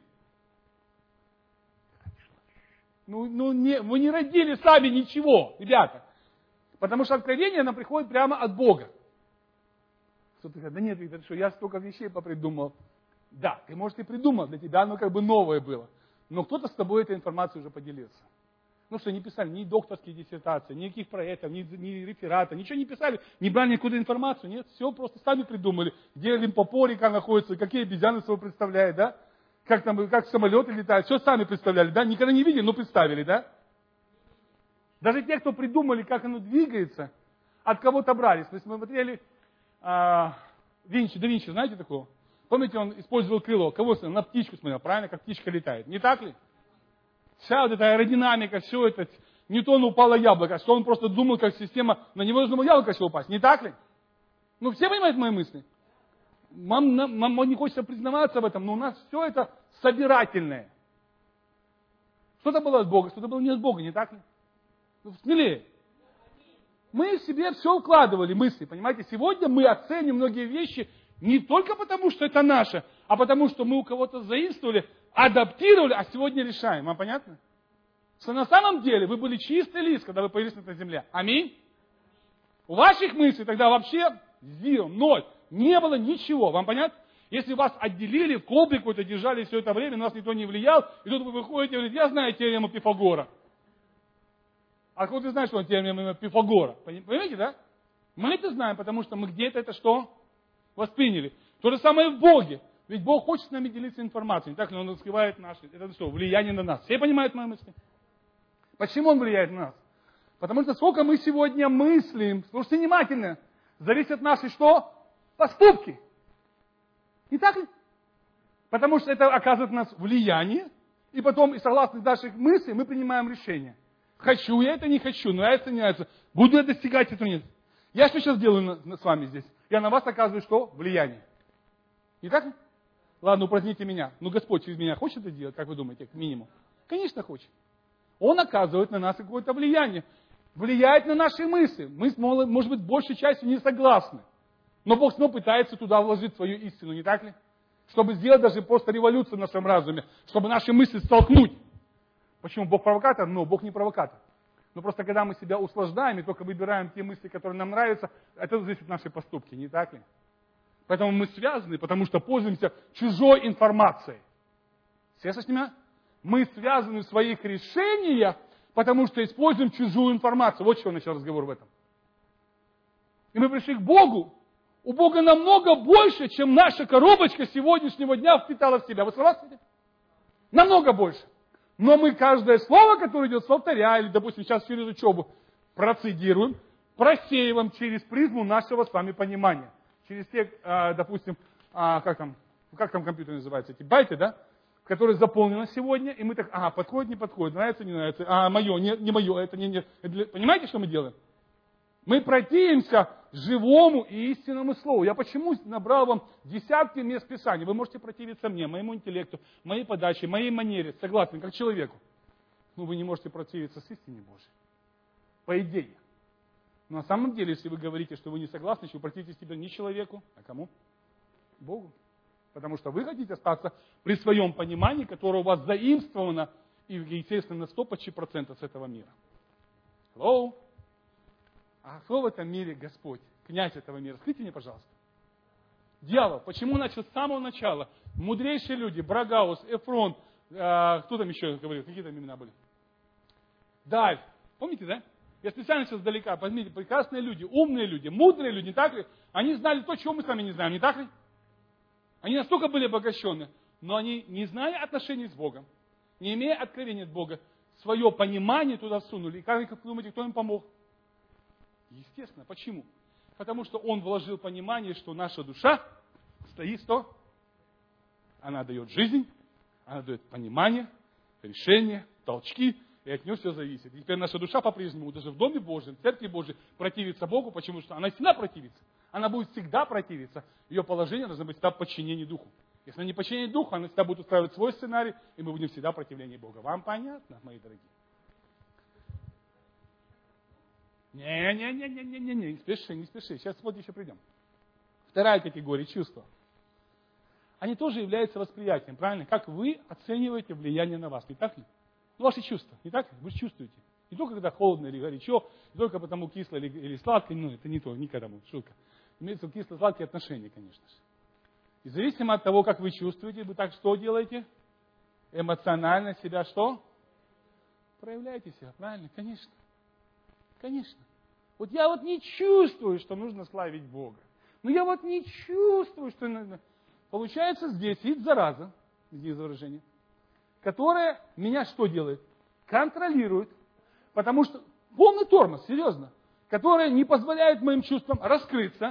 Ну, ну не, вы не родили сами ничего, ребята. Потому что откровение нам приходит прямо от Бога. Кто-то говорит, да нет, Виктор, что я столько вещей попридумал. Да, ты, может, и придумал, для тебя оно как бы новое было. Но кто-то с тобой этой информацией уже поделился. Ну что, не писали ни докторские диссертации, никаких проектов, ни, ни реферата, ничего не писали, не брали никуда информацию, нет, все просто сами придумали, где Лимпопо река находится, какие обезьяны собой представляет, да, как там, как самолеты летают, все сами представляли, да, никогда не видели, но представили, да. Даже те, кто придумали, как оно двигается, от кого-то брались. То есть мы смотрели а, Винчи, да Винчи, знаете такого? Помните, он использовал крыло. Кого смотрел? На птичку смотрел, правильно, как птичка летает. Не так ли? Вся вот эта аэродинамика, все это, Ньютону упало яблоко, что он просто думал, как система, на него должно было яблоко все упасть. Не так ли? Ну, все понимают мои мысли? Вам, нам, нам не хочется признаваться в этом, но у нас все это собирательное. Что-то было от Бога, что-то было не от Бога, не так ли? Ну, смелее. Мы в себе все укладывали, мысли, понимаете? Сегодня мы оценим многие вещи не только потому, что это наше, а потому, что мы у кого-то заимствовали, адаптировали, а сегодня решаем. Вам понятно? Что на самом деле вы были чистый лист, когда вы появились на этой земле. Аминь. У ваших мыслей тогда вообще зиро, ноль. Не было ничего. Вам понятно? Если вас отделили, в колбе какой-то держали все это время, на нас никто не влиял, и тут вы выходите и говорите, я знаю теорему Пифагора. А откуда ты знаешь, что он теорема Пифагора? Понимаете, да? Мы это знаем, потому что мы где-то это что? Восприняли. То же самое в Боге. Ведь Бог хочет с нами делиться информацией. Так ли Он раскрывает наши, это что, влияние на нас. Все понимают мои мысли? Почему Он влияет на нас? Потому что сколько мы сегодня мыслим, слушайте внимательно, зависит от нашей что? Поступки. Не так ли? Потому что это оказывает на нас влияние, и потом, и согласно наших мыслей, мы принимаем решение. Хочу я это, не хочу, нравится, не нравится. Буду я достигать этого, нет. Я что сейчас делаю на, на, с вами здесь? Я на вас оказываю что? Влияние. Не так ли? Ладно, упраздните меня. Ну, Господь через меня хочет это делать, как вы думаете, к минимуму? Конечно, хочет. Он оказывает на нас какое-то влияние. Влияет на наши мысли. Мы, может быть, большей частью не согласны. Но Бог снова пытается туда вложить свою истину, не так ли? Чтобы сделать даже просто революцию в нашем разуме. Чтобы наши мысли столкнуть. Почему? Бог провокатор? Но Бог не провокатор. Но просто когда мы себя услаждаем и только выбираем те мысли, которые нам нравятся, это зависит от нашей поступки, не так ли? Поэтому мы связаны, потому что пользуемся чужой информацией. Все слышите меня? Мы связаны в своих решениях, потому что используем чужую информацию. Вот чего начал разговор в этом. И мы пришли к Богу. У Бога намного больше, чем наша коробочка сегодняшнего дня впитала в себя. Вы согласны? Намного больше. Но мы каждое слово, которое идет с алтаря, или, допустим, сейчас через учебу, процедируем, просеиваем через призму нашего с вами понимания. Через те, допустим, как там, как там компьютер называется, эти байты, да, которые заполнены сегодня, и мы так, ага, подходит, не подходит, нравится, не нравится, а мое, не, не мое, это не, не. Понимаете, что мы делаем? Мы противимся живому и истинному слову. Я почему набрал вам десятки мест Писания? Вы можете противиться мне, моему интеллекту, моей подаче, моей манере, согласны, как человеку. Но вы не можете противиться с истиной Божией. По идее. Но на самом деле, если вы говорите, что вы не согласны, что вы противитесь теперь не человеку, а кому? Богу. Потому что вы хотите остаться при своем понимании, которое у вас заимствовано, и, естественно, на сто почти процентов с этого мира. Hello? А кто в этом мире Господь? Князь этого мира. Скажите мне, пожалуйста. Дьявол. Почему начал с самого начала? Мудрейшие люди. Брагаус, Эфрон. Э, кто там еще говорил? Какие там имена были? Даль. Помните, да? Я специально сейчас сдалека. Возьмите, прекрасные люди, умные люди, мудрые люди, не так ли? Они знали то, чего мы с вами не знаем, не так ли? Они настолько были обогащены, но они, не зная отношений с Богом, не имея откровения от Бога, свое понимание туда всунули. И как вы думаете, кто им помог? Естественно. Почему? Потому что он вложил понимание, что наша душа стоит что? Она дает жизнь, она дает понимание, решение, толчки, и от нее все зависит. И теперь наша душа по-прежнему, даже в Доме Божьем, в Церкви Божьей, противится Богу. Почему? Что она всегда противится. Она будет всегда противиться. Ее положение должно быть всегда в подчинении Духу. Если она не подчинение Духу, она всегда будет устраивать свой сценарий, и мы будем всегда в противлении Бога. Вам понятно, мои дорогие? Не-не-не-не-не-не, не спеши, не спеши. Сейчас вот еще придем. Вторая категория чувства. Они тоже являются восприятием, правильно? Как вы оцениваете влияние на вас, не так ли? Ну, ваши чувства, не так ли? Вы чувствуете. Не только когда холодно или горячо, не только потому кисло или, или сладко, ну, это не то, никогда, шутка. Имеется в виду кисло-сладкие отношения, конечно же. И зависимо от того, как вы чувствуете, вы так что делаете? Эмоционально себя что? Проявляете себя, правильно? Конечно. Конечно. Вот я вот не чувствую, что нужно славить Бога. Но я вот не чувствую, что нужно... Получается, здесь сидит зараза, здесь выражение, которая меня что делает? Контролирует. Потому что полный тормоз, серьезно. Которая не позволяет моим чувствам раскрыться.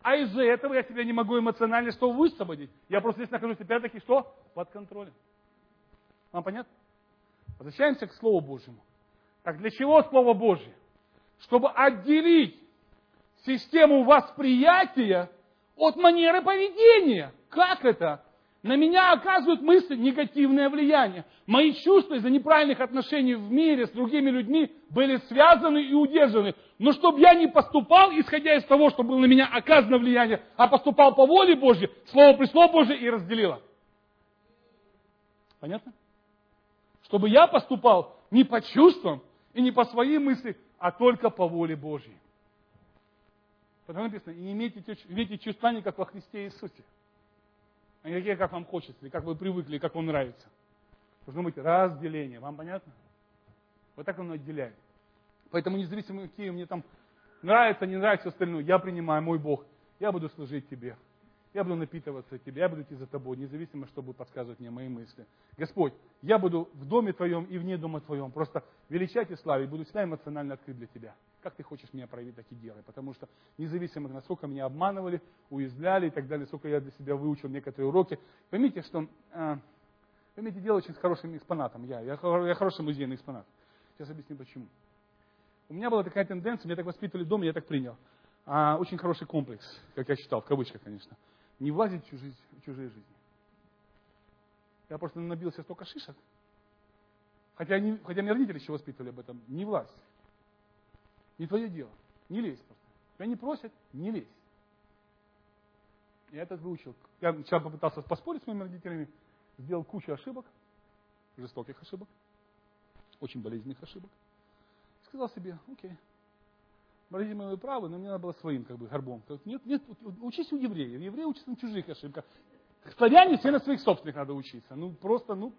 А из-за этого я себя не могу эмоционально что высвободить. Я просто здесь нахожусь опять-таки что? Под контролем. Вам понятно? Возвращаемся к Слову Божьему. Так для чего Слово Божье? Чтобы отделить систему восприятия от манеры поведения. Как это? На меня оказывают мысли негативное влияние. Мои чувства из-за неправильных отношений в мире с другими людьми были связаны и удержаны. Но чтобы я не поступал, исходя из того, что было на меня оказано влияние, а поступал по воле Божьей, Слово пришло Божье и разделило. Понятно? Чтобы я поступал не по чувствам и не по своей мысли, а только по воле Божьей. Потому написано, и не имейте, имейте чувства не как во Христе Иисусе. А не такие, как вам хочется, или как вы привыкли, или как вам нравится. Должно быть разделение. Вам понятно? Вот так он отделяет. Поэтому независимо, какие мне там нравится, не нравится остальное, я принимаю, мой Бог. Я буду служить Тебе. Я буду напитываться Тебе, я буду идти за Тобой, независимо, что будут подсказывать мне мои мысли. Господь, я буду в доме Твоем и вне дома Твоем просто величать и славить, буду всегда эмоционально открыт для Тебя. Как Ты хочешь меня проявить, так и делай. Потому что независимо, насколько меня обманывали, уязвляли и так далее, сколько я для себя выучил некоторые уроки, поймите, что э, вы имеете дело очень с хорошим экспонатом. Я, я, я хороший музейный экспонат. Сейчас объясню почему. У меня была такая тенденция, меня так воспитывали дома, я так принял. А, очень хороший комплекс, как я считал, в кавычках, конечно. Не влазить в чужие, в чужие жизни. Я просто набился столько шишек. Хотя, не, хотя меня родители еще воспитывали об этом. Не влазь. Не твое дело. Не лезь просто. Тебя не просят, не лезь. Я это выучил. Я сначала попытался поспорить с моими родителями, сделал кучу ошибок, жестоких ошибок, очень болезненных ошибок. Сказал себе, окей, родители мои правы, но мне надо было своим как бы горбом. Нет, нет, учись у евреев. Евреи учатся на чужих ошибках. Славяне все на своих собственных надо учиться. Ну, просто, ну,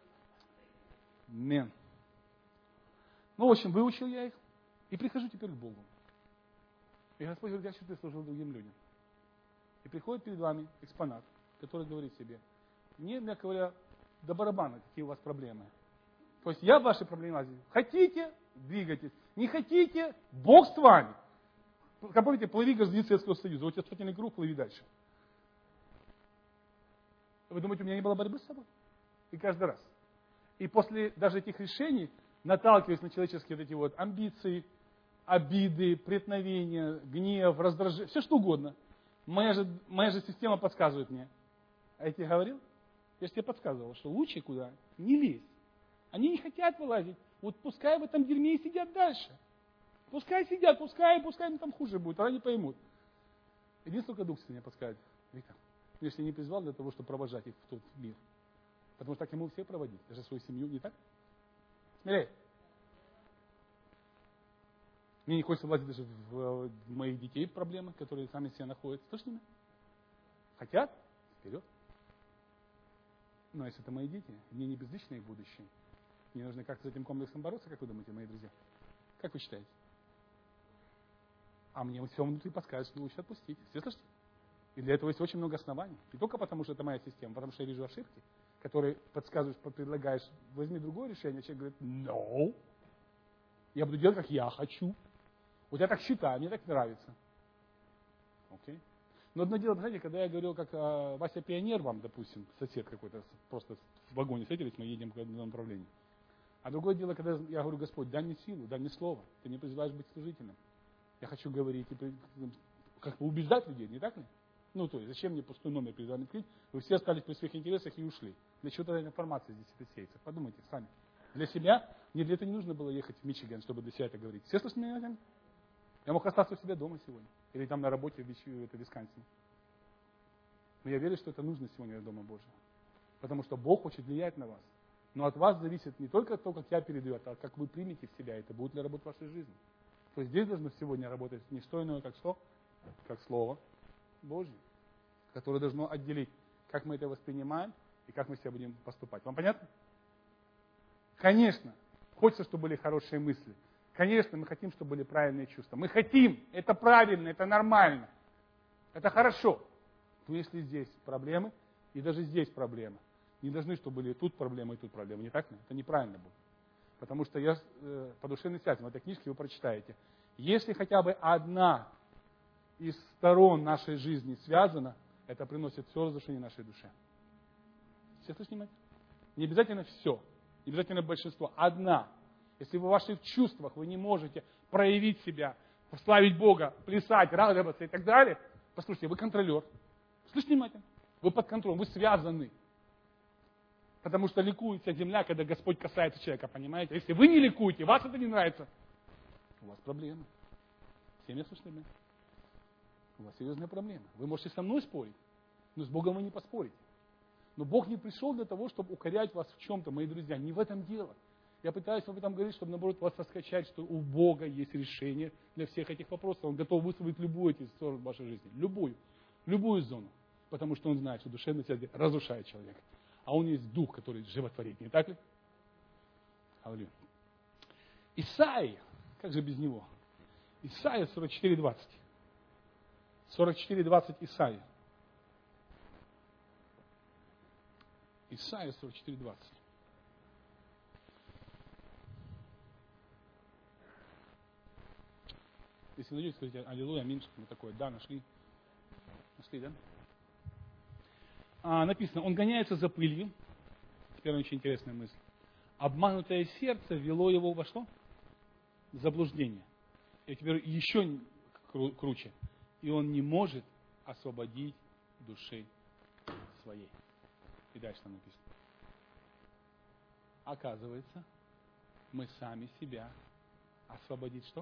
мен. Ну, в общем, выучил я их. И прихожу теперь к Богу. И Господь говорит, я что ты служил другим людям. И приходит перед вами экспонат, который говорит себе, мне, мягко говоря, до барабана, какие у вас проблемы. То есть я в вашей проблеме. Хотите, двигайтесь. Не хотите, Бог с вами. Как помните, плыви гражданин Советского Союза. Вот у тебя спасательный круг, плыви дальше. Вы думаете, у меня не было борьбы с собой? И каждый раз. И после даже этих решений, наталкиваясь на человеческие вот эти вот амбиции, обиды, преткновения, гнев, раздражение, все что угодно, моя же, моя же система подсказывает мне. А я тебе говорил? Я же тебе подсказывал, что лучше куда не лезь. Они не хотят вылазить. Вот пускай в этом дерьме и сидят дальше. Пускай сидят, пускай, пускай им там хуже будет, а они поймут. Единственное, только Дух меня подскажет. Виктор, если не призвал для того, чтобы провожать их в тот мир. Потому что так ему все проводить, даже свою семью, не так? Смелее. Мне не хочется влазить даже в, в моих детей в проблемы, которые сами себя находят. Что с ними? Хотят? Вперед. Но если это мои дети, мне не безлично их будущее. Мне нужно как-то с этим комплексом бороться, как вы думаете, мои друзья? Как вы считаете? А мне все внутри подскажет, что лучше отпустить. Все слышите? И для этого есть очень много оснований. Не только потому, что это моя система, потому что я вижу ошибки, которые подсказываешь, предлагаешь, возьми другое решение, а человек говорит, no. Я буду делать, как я хочу. Вот я так считаю, мне так нравится. Окей. Okay. Но одно дело, знаете, когда я говорил, как а, Вася Пионер вам, допустим, сосед какой-то, просто в вагоне встретились, мы едем в одном направлении. А другое дело, когда я говорю, Господь, дай мне силу, дай мне слово. Ты не призываешь быть служителем. Я хочу говорить и как бы убеждать людей, не так ли? Ну, то есть, зачем мне пустой номер перед вами открыть? Вы все остались при своих интересах и ушли. Для чего тогда информация здесь это сеется? Подумайте сами. Для себя, мне для этого не нужно было ехать в Мичиган, чтобы для себя это говорить. Все слышат меня? Я мог остаться у себя дома сегодня. Или там на работе в Висконсине. Но я верю, что это нужно сегодня в Дома Божьего. Потому что Бог хочет влиять на вас. Но от вас зависит не только то, как я передаю это, а как вы примете в себя это, будет ли работать в вашей жизни. То есть здесь должно сегодня работать не что иное, как что? Как Слово Божье, которое должно отделить, как мы это воспринимаем и как мы себя будем поступать. Вам понятно? Конечно, хочется, чтобы были хорошие мысли. Конечно, мы хотим, чтобы были правильные чувства. Мы хотим, это правильно, это нормально, это хорошо. Но если здесь проблемы, и даже здесь проблемы, не должны, чтобы были тут проблемы и тут проблемы. Не так ли? Это неправильно будет. Потому что я э, по душевной связи в этой книжке вы прочитаете. Если хотя бы одна из сторон нашей жизни связано, это приносит все разрушение нашей душе. Все слышите меня? Не обязательно все, не обязательно большинство. Одна. Если вы в ваших чувствах вы не можете проявить себя, прославить Бога, плясать, радоваться и так далее, послушайте, вы контролер. Слышите внимательно? Вы под контролем, вы связаны. Потому что ликует вся земля, когда Господь касается человека, понимаете? Если вы не ликуете, вас это не нравится, у вас проблемы. Все меня слышите меня? У вас серьезная проблема. Вы можете со мной спорить, но с Богом вы не поспорите. Но Бог не пришел для того, чтобы укорять вас в чем-то, мои друзья. Не в этом дело. Я пытаюсь об этом говорить, чтобы, наоборот, вас раскачать, что у Бога есть решение для всех этих вопросов. Он готов высвободить любую из ссор в вашей жизни. Любую. Любую зону. Потому что Он знает, что душевное сердце разрушает человека. А Он есть Дух, который животворит. Не так ли? Аллилуйя. Исаия. Как же без него? Исаия сорок четыре двадцать. сорок четыре двадцать Исаия. Исаия сорок четыре двадцать. Если найдете, скажите, аллилуйя, аминь, что мы такое. Да, нашли. Нашли, да? А, написано, он гоняется за пылью. Теперь очень интересная мысль. Обманутое сердце вело его во что? В заблуждение. И теперь еще кру- круче. И он не может освободить души своей. И дальше там написано. Оказывается, мы сами себя освободить что?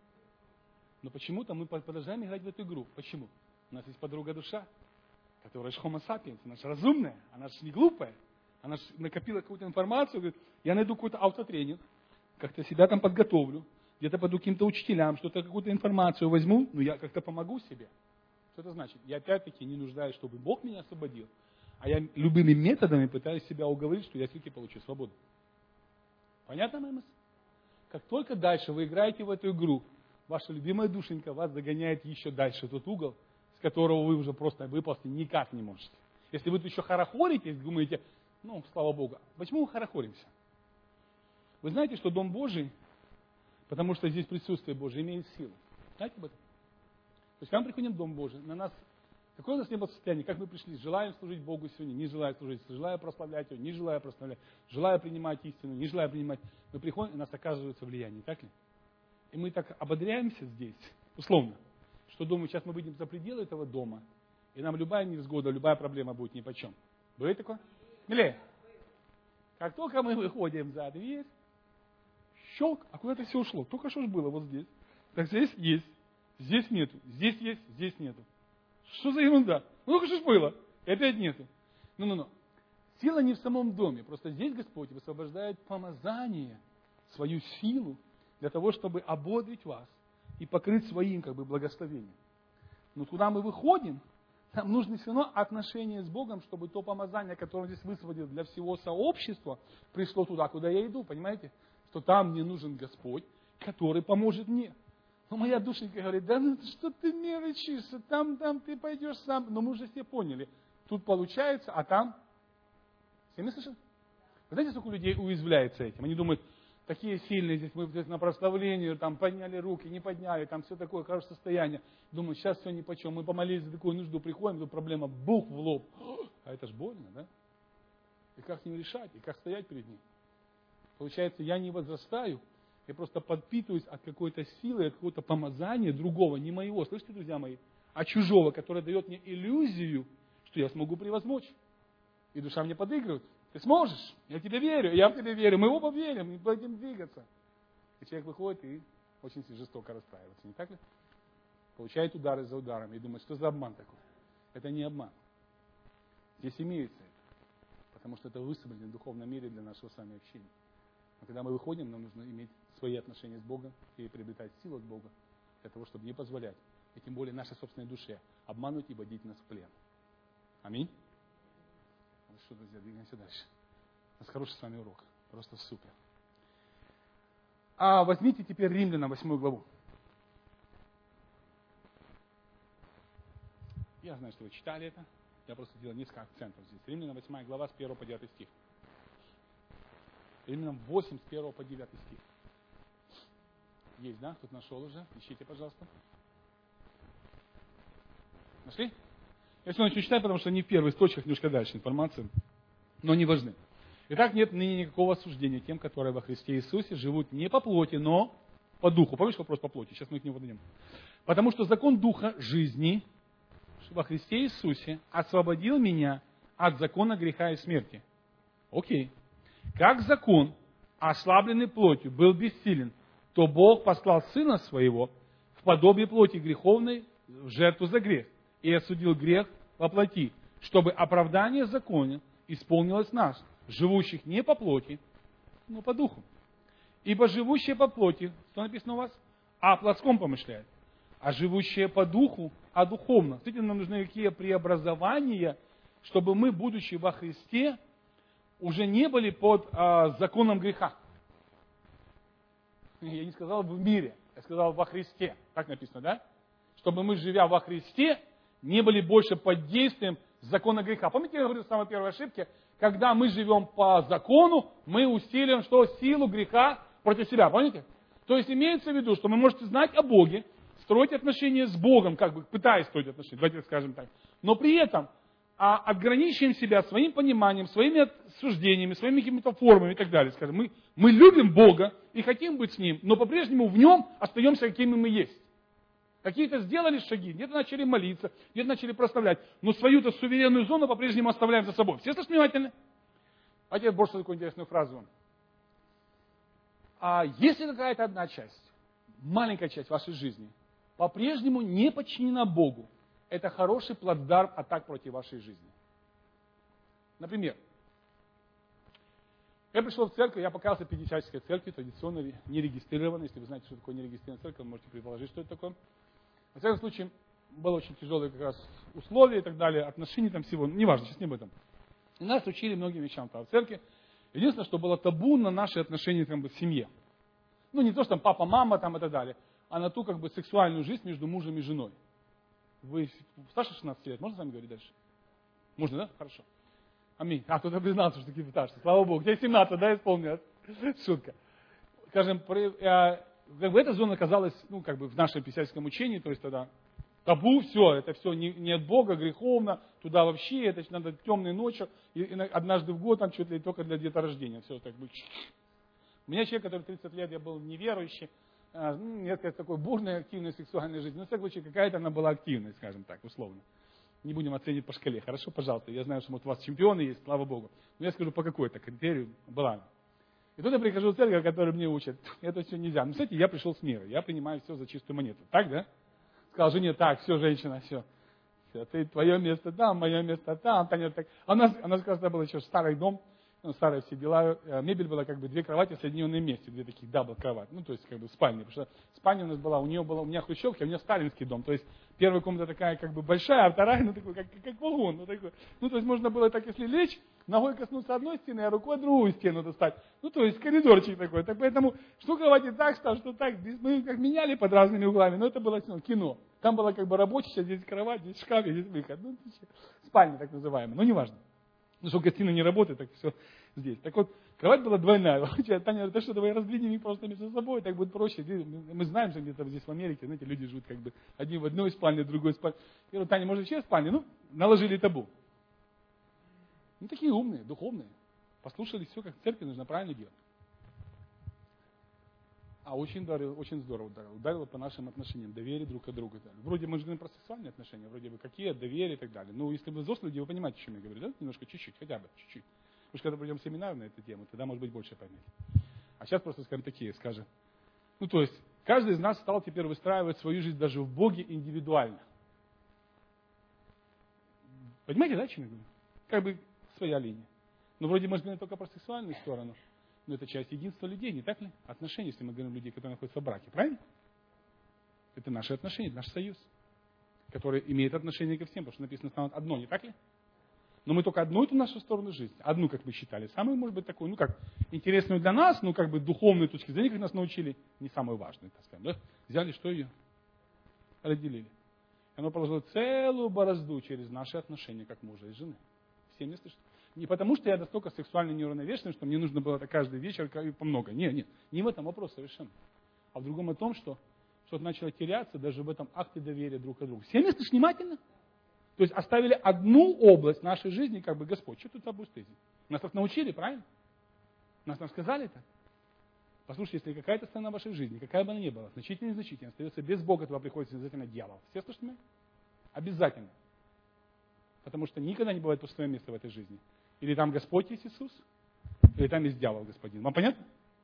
Но почему-то мы продолжаем играть в эту игру. Почему? У нас есть подруга душа, которая же homo sapiens, она же разумная, она же не глупая. Она же накопила какую-то информацию, говорит, я найду какой-то автотренинг, как-то себя там подготовлю, где-то пойду к каким-то учителям, что-то, какую-то информацию возьму, но я как-то помогу себе. Что это значит? Я опять-таки не нуждаюсь, чтобы Бог меня освободил, а я любыми методами пытаюсь себя уговорить, что я все-таки получу свободу. Понятно, моя мысль? Как только дальше вы играете в эту игру, ваша любимая душенька вас загоняет еще дальше в тот угол, с которого вы уже просто выползти никак не можете. Если вы тут еще хорохоритесь, думаете, ну, слава Богу, почему мы хорохоримся? Вы знаете, что Дом Божий, потому что здесь присутствие Божие, имеет силу. Знаете об этом? То есть, когда мы приходим в Дом Божий, на нас, какое у нас не было состояние, как мы пришли, желаем служить Богу сегодня, не желая служить, желая прославлять Его, не желая прославлять, желая принимать истину, не желая принимать, мы приходим, и у нас оказывается влияние, так ли? И мы так ободряемся здесь, условно, что думаю, сейчас мы выйдем за пределы этого дома, и нам любая невзгода, любая проблема будет нипочем. Бывает такое? Милее? Как только мы выходим за дверь, щелк, а куда-то все ушло. Только что ж было вот здесь. Так здесь есть, здесь нету, здесь есть, здесь нету. Что за ерунда? Ну только что ж было, и опять нету. Ну-ну-ну. Сила не в самом доме, просто здесь Господь высвобождает помазание, свою силу, для того, чтобы ободрить вас и покрыть своим как бы благословением. Но куда мы выходим, нам нужно все равно отношения с Богом, чтобы то помазание, которое Он здесь высвободил для всего сообщества, пришло туда, куда я иду, понимаете? Что там мне нужен Господь, который поможет мне. Но моя душенька говорит, да ну что ты мелочишься, там, там ты пойдешь сам. Но мы уже все поняли, тут получается, а там... Все меня слышат? Вы знаете, сколько людей уязвляется этим? Они думают, такие сильные здесь, мы здесь на прославлении, там подняли руки, не подняли, там все такое хорошее состояние. Думаю, сейчас все нипочем. Мы помолились за такую нужду, приходим, тут проблема, бух в лоб. А это ж больно, да? И как с ним решать, и как стоять перед ним? Получается, я не возрастаю, я просто подпитываюсь от какой-то силы, от какого-то помазания другого, не моего, слышите, друзья мои, а чужого, которое дает мне иллюзию, что я смогу превозмочь. И душа мне подыгрывает. Ты сможешь, я в тебе верю, я в тебе верю, мы оба верим, и будем двигаться. И человек выходит и очень жестоко расстраивается, не так ли? Получает удары за ударами и думает, что за обман такой? Это не обман. Здесь имеется это, потому что это высвобождено в духовном мире для нашего с вами общения. Но когда мы выходим, нам нужно иметь свои отношения с Богом и приобретать силу от Бога для того, чтобы не позволять, и тем более нашей собственной душе, обмануть и водить нас в плен. Аминь. Ну что, друзья, двигаемся дальше. У нас хороший с вами урок. Просто супер. А возьмите теперь Римлянам восьмую главу. Я знаю, что вы читали это. Я просто делал несколько акцентов здесь. Римлянам восьмая глава с первого по девятый стих. Римлянам восемь с первого по девятый стих. Есть, да? Кто-то нашел уже? Ищите, пожалуйста. Нашли? Я сегодня начну читать, потому что они в первых строчках, немножко дальше информация, но они важны. Итак, нет ныне никакого осуждения тем, которые во Христе Иисусе живут не по плоти, но по духу. Помнишь вопрос по плоти? Сейчас мы к нему подойдем. Потому что закон духа жизни во Христе Иисусе освободил меня от закона греха и смерти. Окей. Как закон, ослабленный плотью, был бессилен, то Бог послал Сына Своего в подобие плоти греховной в жертву за грех и осудил грех во плоти, чтобы оправдание закона исполнилось в нас, живущих не по плоти, но по духу. Ибо живущие по плоти, что написано у вас? О плотском помышляет. А живущие по духу, о духовном. Кстати, нам нужны какие преобразования, чтобы мы, будучи во Христе, уже не были под а, законом греха. Я не сказал в мире, я сказал во Христе. Так написано, да? Чтобы мы, живя во Христе, не были больше под действием закона греха. Помните, я говорил в самой первой ошибке? Когда мы живем по закону, мы усиливаем что? Силу греха против себя. Помните? То есть имеется в виду, что вы можете знать о Боге, строить отношения с Богом, как бы пытаясь строить отношения, давайте скажем так. Но при этом а, ограничиваем себя своим пониманием, своими суждениями, своими какими-то формами и так далее. Скажем, мы, мы любим Бога и хотим быть с Ним, но по-прежнему в Нем остаемся, какими мы есть. Какие-то сделали шаги, где-то начали молиться, где-то начали прославлять, но свою-то суверенную зону по-прежнему оставляем за собой. Все слышны внимательно? А теперь больше такую интересную фразу вам. А если какая-то одна часть, маленькая часть вашей жизни, по-прежнему не подчинена Богу, это хороший плацдарм атак против вашей жизни. Например, я пришел в церковь, я покаялся в пятидесятнической церкви, традиционной, нерегистрированной. Если вы знаете, что такое нерегистрированная церковь, вы можете предположить, что это такое. В всяком случае, было очень тяжелые как раз условия и так далее, отношения там всего, неважно, сейчас не об этом. И нас учили многим вещам в церкви. Единственное, что было табу на наши отношения как бы, в семье. Ну, не то, что там папа, мама там, и так далее, а на ту как бы сексуальную жизнь между мужем и женой. Вы старше шестнадцати лет, можно с вами говорить дальше? Можно, да? Хорошо. Аминь. А, кто-то признался, что такие старше. Слава Богу. Тебе семнадцать, да, исполнилось? Шутка. Скажем, как бы эта зона оказалась, ну, как бы в нашем писательском учении, то есть тогда табу, все, это все не, не от Бога, греховно, туда вообще, это надо темной ночью, и, и однажды в год, там, чуть ли только для деторождения. Все так бы. У меня человек, который тридцать лет, я был неверующий, ну, нет, такой бурной, активной сексуальной жизни. Но, в всяком случае, какая-то она была активной, скажем так, условно. Не будем оценивать по шкале. Хорошо, пожалуйста. Я знаю, что вот у вас чемпионы есть, слава Богу. Но я скажу, по какой-то критерию была она. И тут я прихожу в церковь, которая мне учит. Это все нельзя. Ну, кстати, я пришел с мира. Я принимаю все за чистую монету. Так, да? Сказал жене, так, все, женщина, все. Все, ты, твое место там, мое место там. Таня, так. Она, она сказала, что это был еще старый дом. Ну, старые все дела. Мебель была как бы две кровати, соединенные вместе. Две таких дабл кровати. Ну, то есть, как бы спальни. Потому что спальня у нас была, у нее была, у меня хрущевка, а у меня сталинский дом. То есть, первая комната такая, как бы большая, а вторая, ну, такой, как, как вагон. Ну, такой. Ну, то есть, можно было так, если лечь, ногой коснуться одной стены, а рукой другую стену достать. Ну, то есть, коридорчик такой. Так поэтому, что кровати так стал, что так. Мы как меняли под разными углами, но это было ну, кино. Там была как бы рабочая, здесь кровать, здесь шкаф, здесь выход. Ну, спальня так называемая. Ну, неважно. Ну, что гостиная не работает, так все здесь. Так вот, кровать была двойная. Таня говорит, да что, давай раздвинем их просто между собой, так будет проще. Мы знаем, что где-то здесь в Америке, знаете, люди живут как бы один в одной спальне, другой спальне. Я говорю, Таня, может, еще спальня? Ну, наложили табу. Ну, такие умные, духовные. Послушали все, как в церкви нужно правильно делать. А очень ударило, очень здорово ударило. Ударило по нашим отношениям, доверие друг к другу. Вроде мы же говорим про сексуальные отношения, вроде бы какие, доверие и так далее. Но если вы взрослые люди, вы понимаете, о чем я говорю, да? Немножко, чуть-чуть, хотя бы, чуть-чуть. Потому что когда пройдем семинар на эту тему, тогда, может быть, больше поймете. А сейчас просто скажем такие, скажем. Ну, то есть, каждый из нас стал теперь выстраивать свою жизнь даже в Боге индивидуально. Понимаете, да, о чем я говорю? Как бы своя линия. Но вроде мы говорим только про сексуальную сторону. Но это часть единства людей, не так ли? Отношения, если мы говорим о людей, которые находятся в браке, правильно? Это наши отношения, наш союз, который имеет отношение ко всем, потому что написано станут одно, не так ли? Но мы только одну эту нашу сторону жизни, одну, как мы считали, самую, может быть, такую, ну как, интересную для нас, ну как бы духовную точки зрения, как нас научили, не самую важную, так скажем, да? Взяли, что ее? Разделили. И оно положило целую борозду через наши отношения, как мужа и жены. Все не слышат. Не потому, что я настолько сексуально неуравновешенный, что мне нужно было каждый вечер по много. Нет, нет, не в этом вопрос совершенно. А в другом о том, что что-то начало теряться даже в этом акте доверия друг к другу. Все место внимательно? То есть оставили одну область нашей жизни, как бы Господь. Что тут будешь ты? Нас так научили, правильно? Нас нам сказали так. Послушайте, если какая-то страна в вашей жизни, какая бы она ни была, значительно и незначительно, остается без Бога, то вам приходится обязательно дьявол. Все слышите меня? Обязательно. Потому что никогда не бывает пустое место в этой жизни. Или там Господь есть Иисус, или там есть дьявол, Господин. Вам понятно?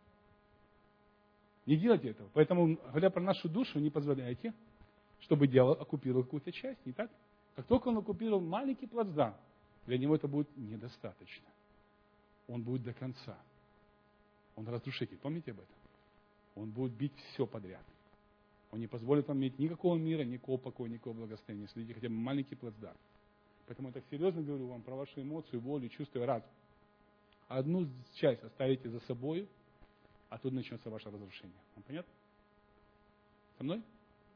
Не делайте этого. Поэтому, говоря про нашу душу, не позволяйте, чтобы дьявол оккупировал какую-то часть. Не так? Как только он оккупировал маленький плацдарм, для него это будет недостаточно. Он будет до конца. Он разрушитель. Помните об этом? Он будет бить все подряд. Он не позволит вам иметь никакого мира, никакого покоя, никакого благословения. Следите хотя бы маленький плацдарм. Поэтому я так серьезно говорю вам про ваши эмоции, волю, чувства и разум. Одну часть оставите за собой, а тут начнется ваше разрушение. Вам понятно? Со мной?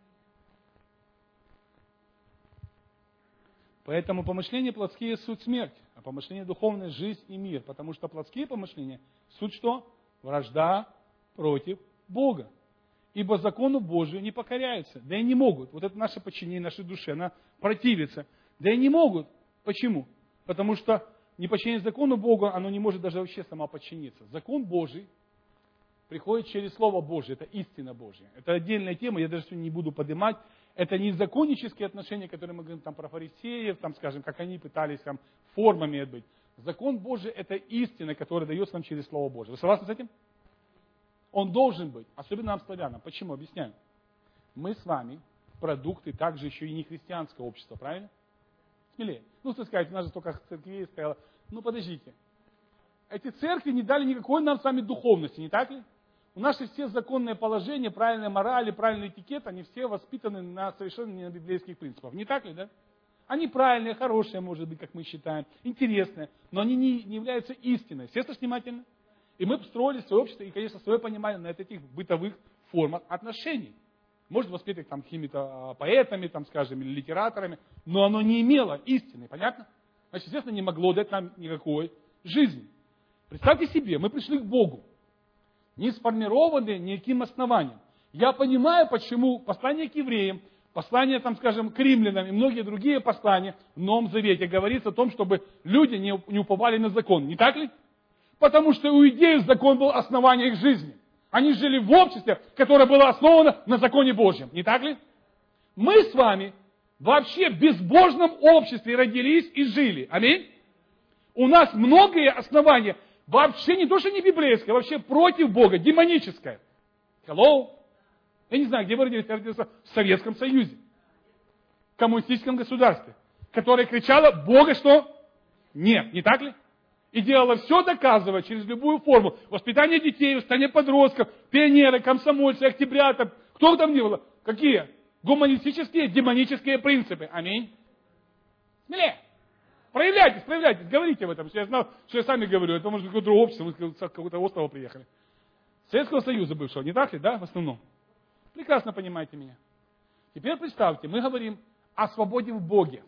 Поэтому помышления плотские – суть смерть, а помышления духовные – жизнь и мир. Потому что плотские помышления – суть что? Вражда против Бога. Ибо закону Божию не покоряются, да и не могут. Вот это наше подчинение нашей душе, она противится. Да и не могут. Почему? Потому что не подчиняясь закону Бога, оно не может даже вообще сама подчиниться. Закон Божий приходит через Слово Божие, это истина Божья. Это отдельная тема, я даже сегодня не буду поднимать. Это не законнические отношения, которые мы говорим там, про фарисеев, там, скажем, как они пытались там, формами быть. Закон Божий – это истина, которая дается нам через Слово Божие. Вы согласны с этим? Он должен быть, особенно нам, славянам. Почему? Объясняю. Мы с вами продукты также еще и не христианского общества, правильно? Смелее. Ну, что сказать, у нас же только церквей стояло. Ну, подождите. Эти церкви не дали никакой нам с вами духовности, не так ли? У нас же все законные положения, правильная мораль, правильный этикет, они все воспитаны на совершенно не на библейских принципах. Не так ли, да? Они правильные, хорошие, может быть, как мы считаем, интересные, но они не, не являются истиной. Все слышите внимательно? И мы строили свое общество и, конечно, свое понимание на этих бытовых формах отношений. Может, воспитать их там какими-то поэтами, там, скажем, или литераторами, но оно не имело истины, понятно? Значит, естественно, не могло дать нам никакой жизни. Представьте себе, мы пришли к Богу, не сформированные никаким основанием. Я понимаю, почему послание к евреям, послание, там, скажем, к римлянам и многие другие послания в Новом Завете говорится о том, чтобы люди не, не уповали на закон. Не так ли? Потому что у иудеев закон был основанием их жизни. Они жили в обществе, которое было основано на законе Божьем. Не так ли? Мы с вами вообще в безбожном обществе родились и жили. Аминь. У нас многие основания вообще не то, что не библейское, вообще против Бога, демоническое. Hello? Я не знаю, где вы родились, я родился в Советском Союзе, в коммунистическом государстве, которое кричало: Бога что? Нет, не так ли? И делала все, доказывая через любую форму. Воспитание детей, воспитание подростков, пионеры, комсомольцы, октябрята. Кто там не было? Какие? Гуманистические, демонические принципы. Аминь. Смелее. Проявляйтесь, проявляйтесь, говорите об этом. Я знал, что я сами говорю. Это может быть какое-то другое общество, мы с какого-то острова приехали. Советского Союза бывшего, не так ли, да, в основном? Прекрасно понимаете меня. Теперь представьте, мы говорим о свободе в Боге.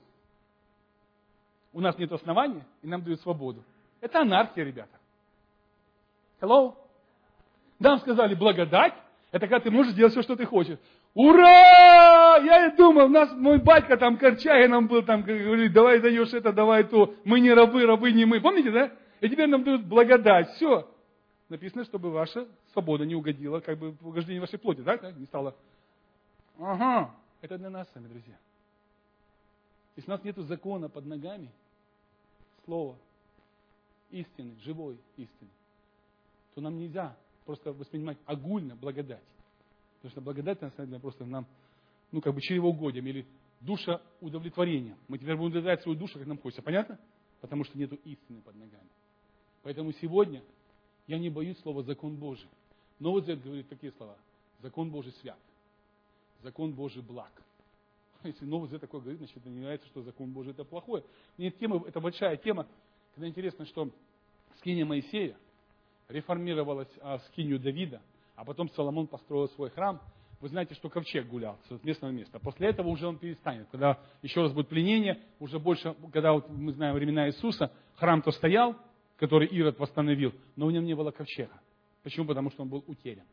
У нас нет основания, и нам дают свободу. Это анархия, ребята. Hello? Нам сказали, благодать, это когда ты можешь делать все, что ты хочешь. Ура! Я и думал, у нас мой батька там Корчагином был, там говорит, давай даешь это, давай то. Мы не рабы, рабы не мы. Помните, да? И теперь нам дают благодать. Все. Написано, чтобы ваша свобода не угодила, как бы в угождении вашей плоти, да? Не стало. Ага. Это для нас с вами, друзья. Если у нас нет закона под ногами, слова, истины, живой истины, то нам нельзя просто воспринимать огульно благодать. Потому что благодать, на самом деле, просто нам, ну, как бы чревоугодием или душа удовлетворением. Мы теперь будем удовлетворять свою душу, как нам хочется. Понятно? Потому что нету истины под ногами. Поэтому сегодня я не боюсь слова «закон Божий». Новый Завет говорит такие слова. Закон Божий свят. Закон Божий благ. Если Новый Завет такое говорит, значит, это не нравится, что закон Божий это плохое. Нет, тема, это большая тема. Когда интересно, что скиния Моисея реформировалась в скинию Давида, а потом Соломон построил свой храм. Вы знаете, что ковчег гулял с местного места. После этого уже он перестанет. Когда еще раз будет пленение, уже больше, когда вот мы знаем времена Иисуса, храм-то стоял, который Ирод восстановил, но в нем не было ковчега. Почему? Потому что он был утерян.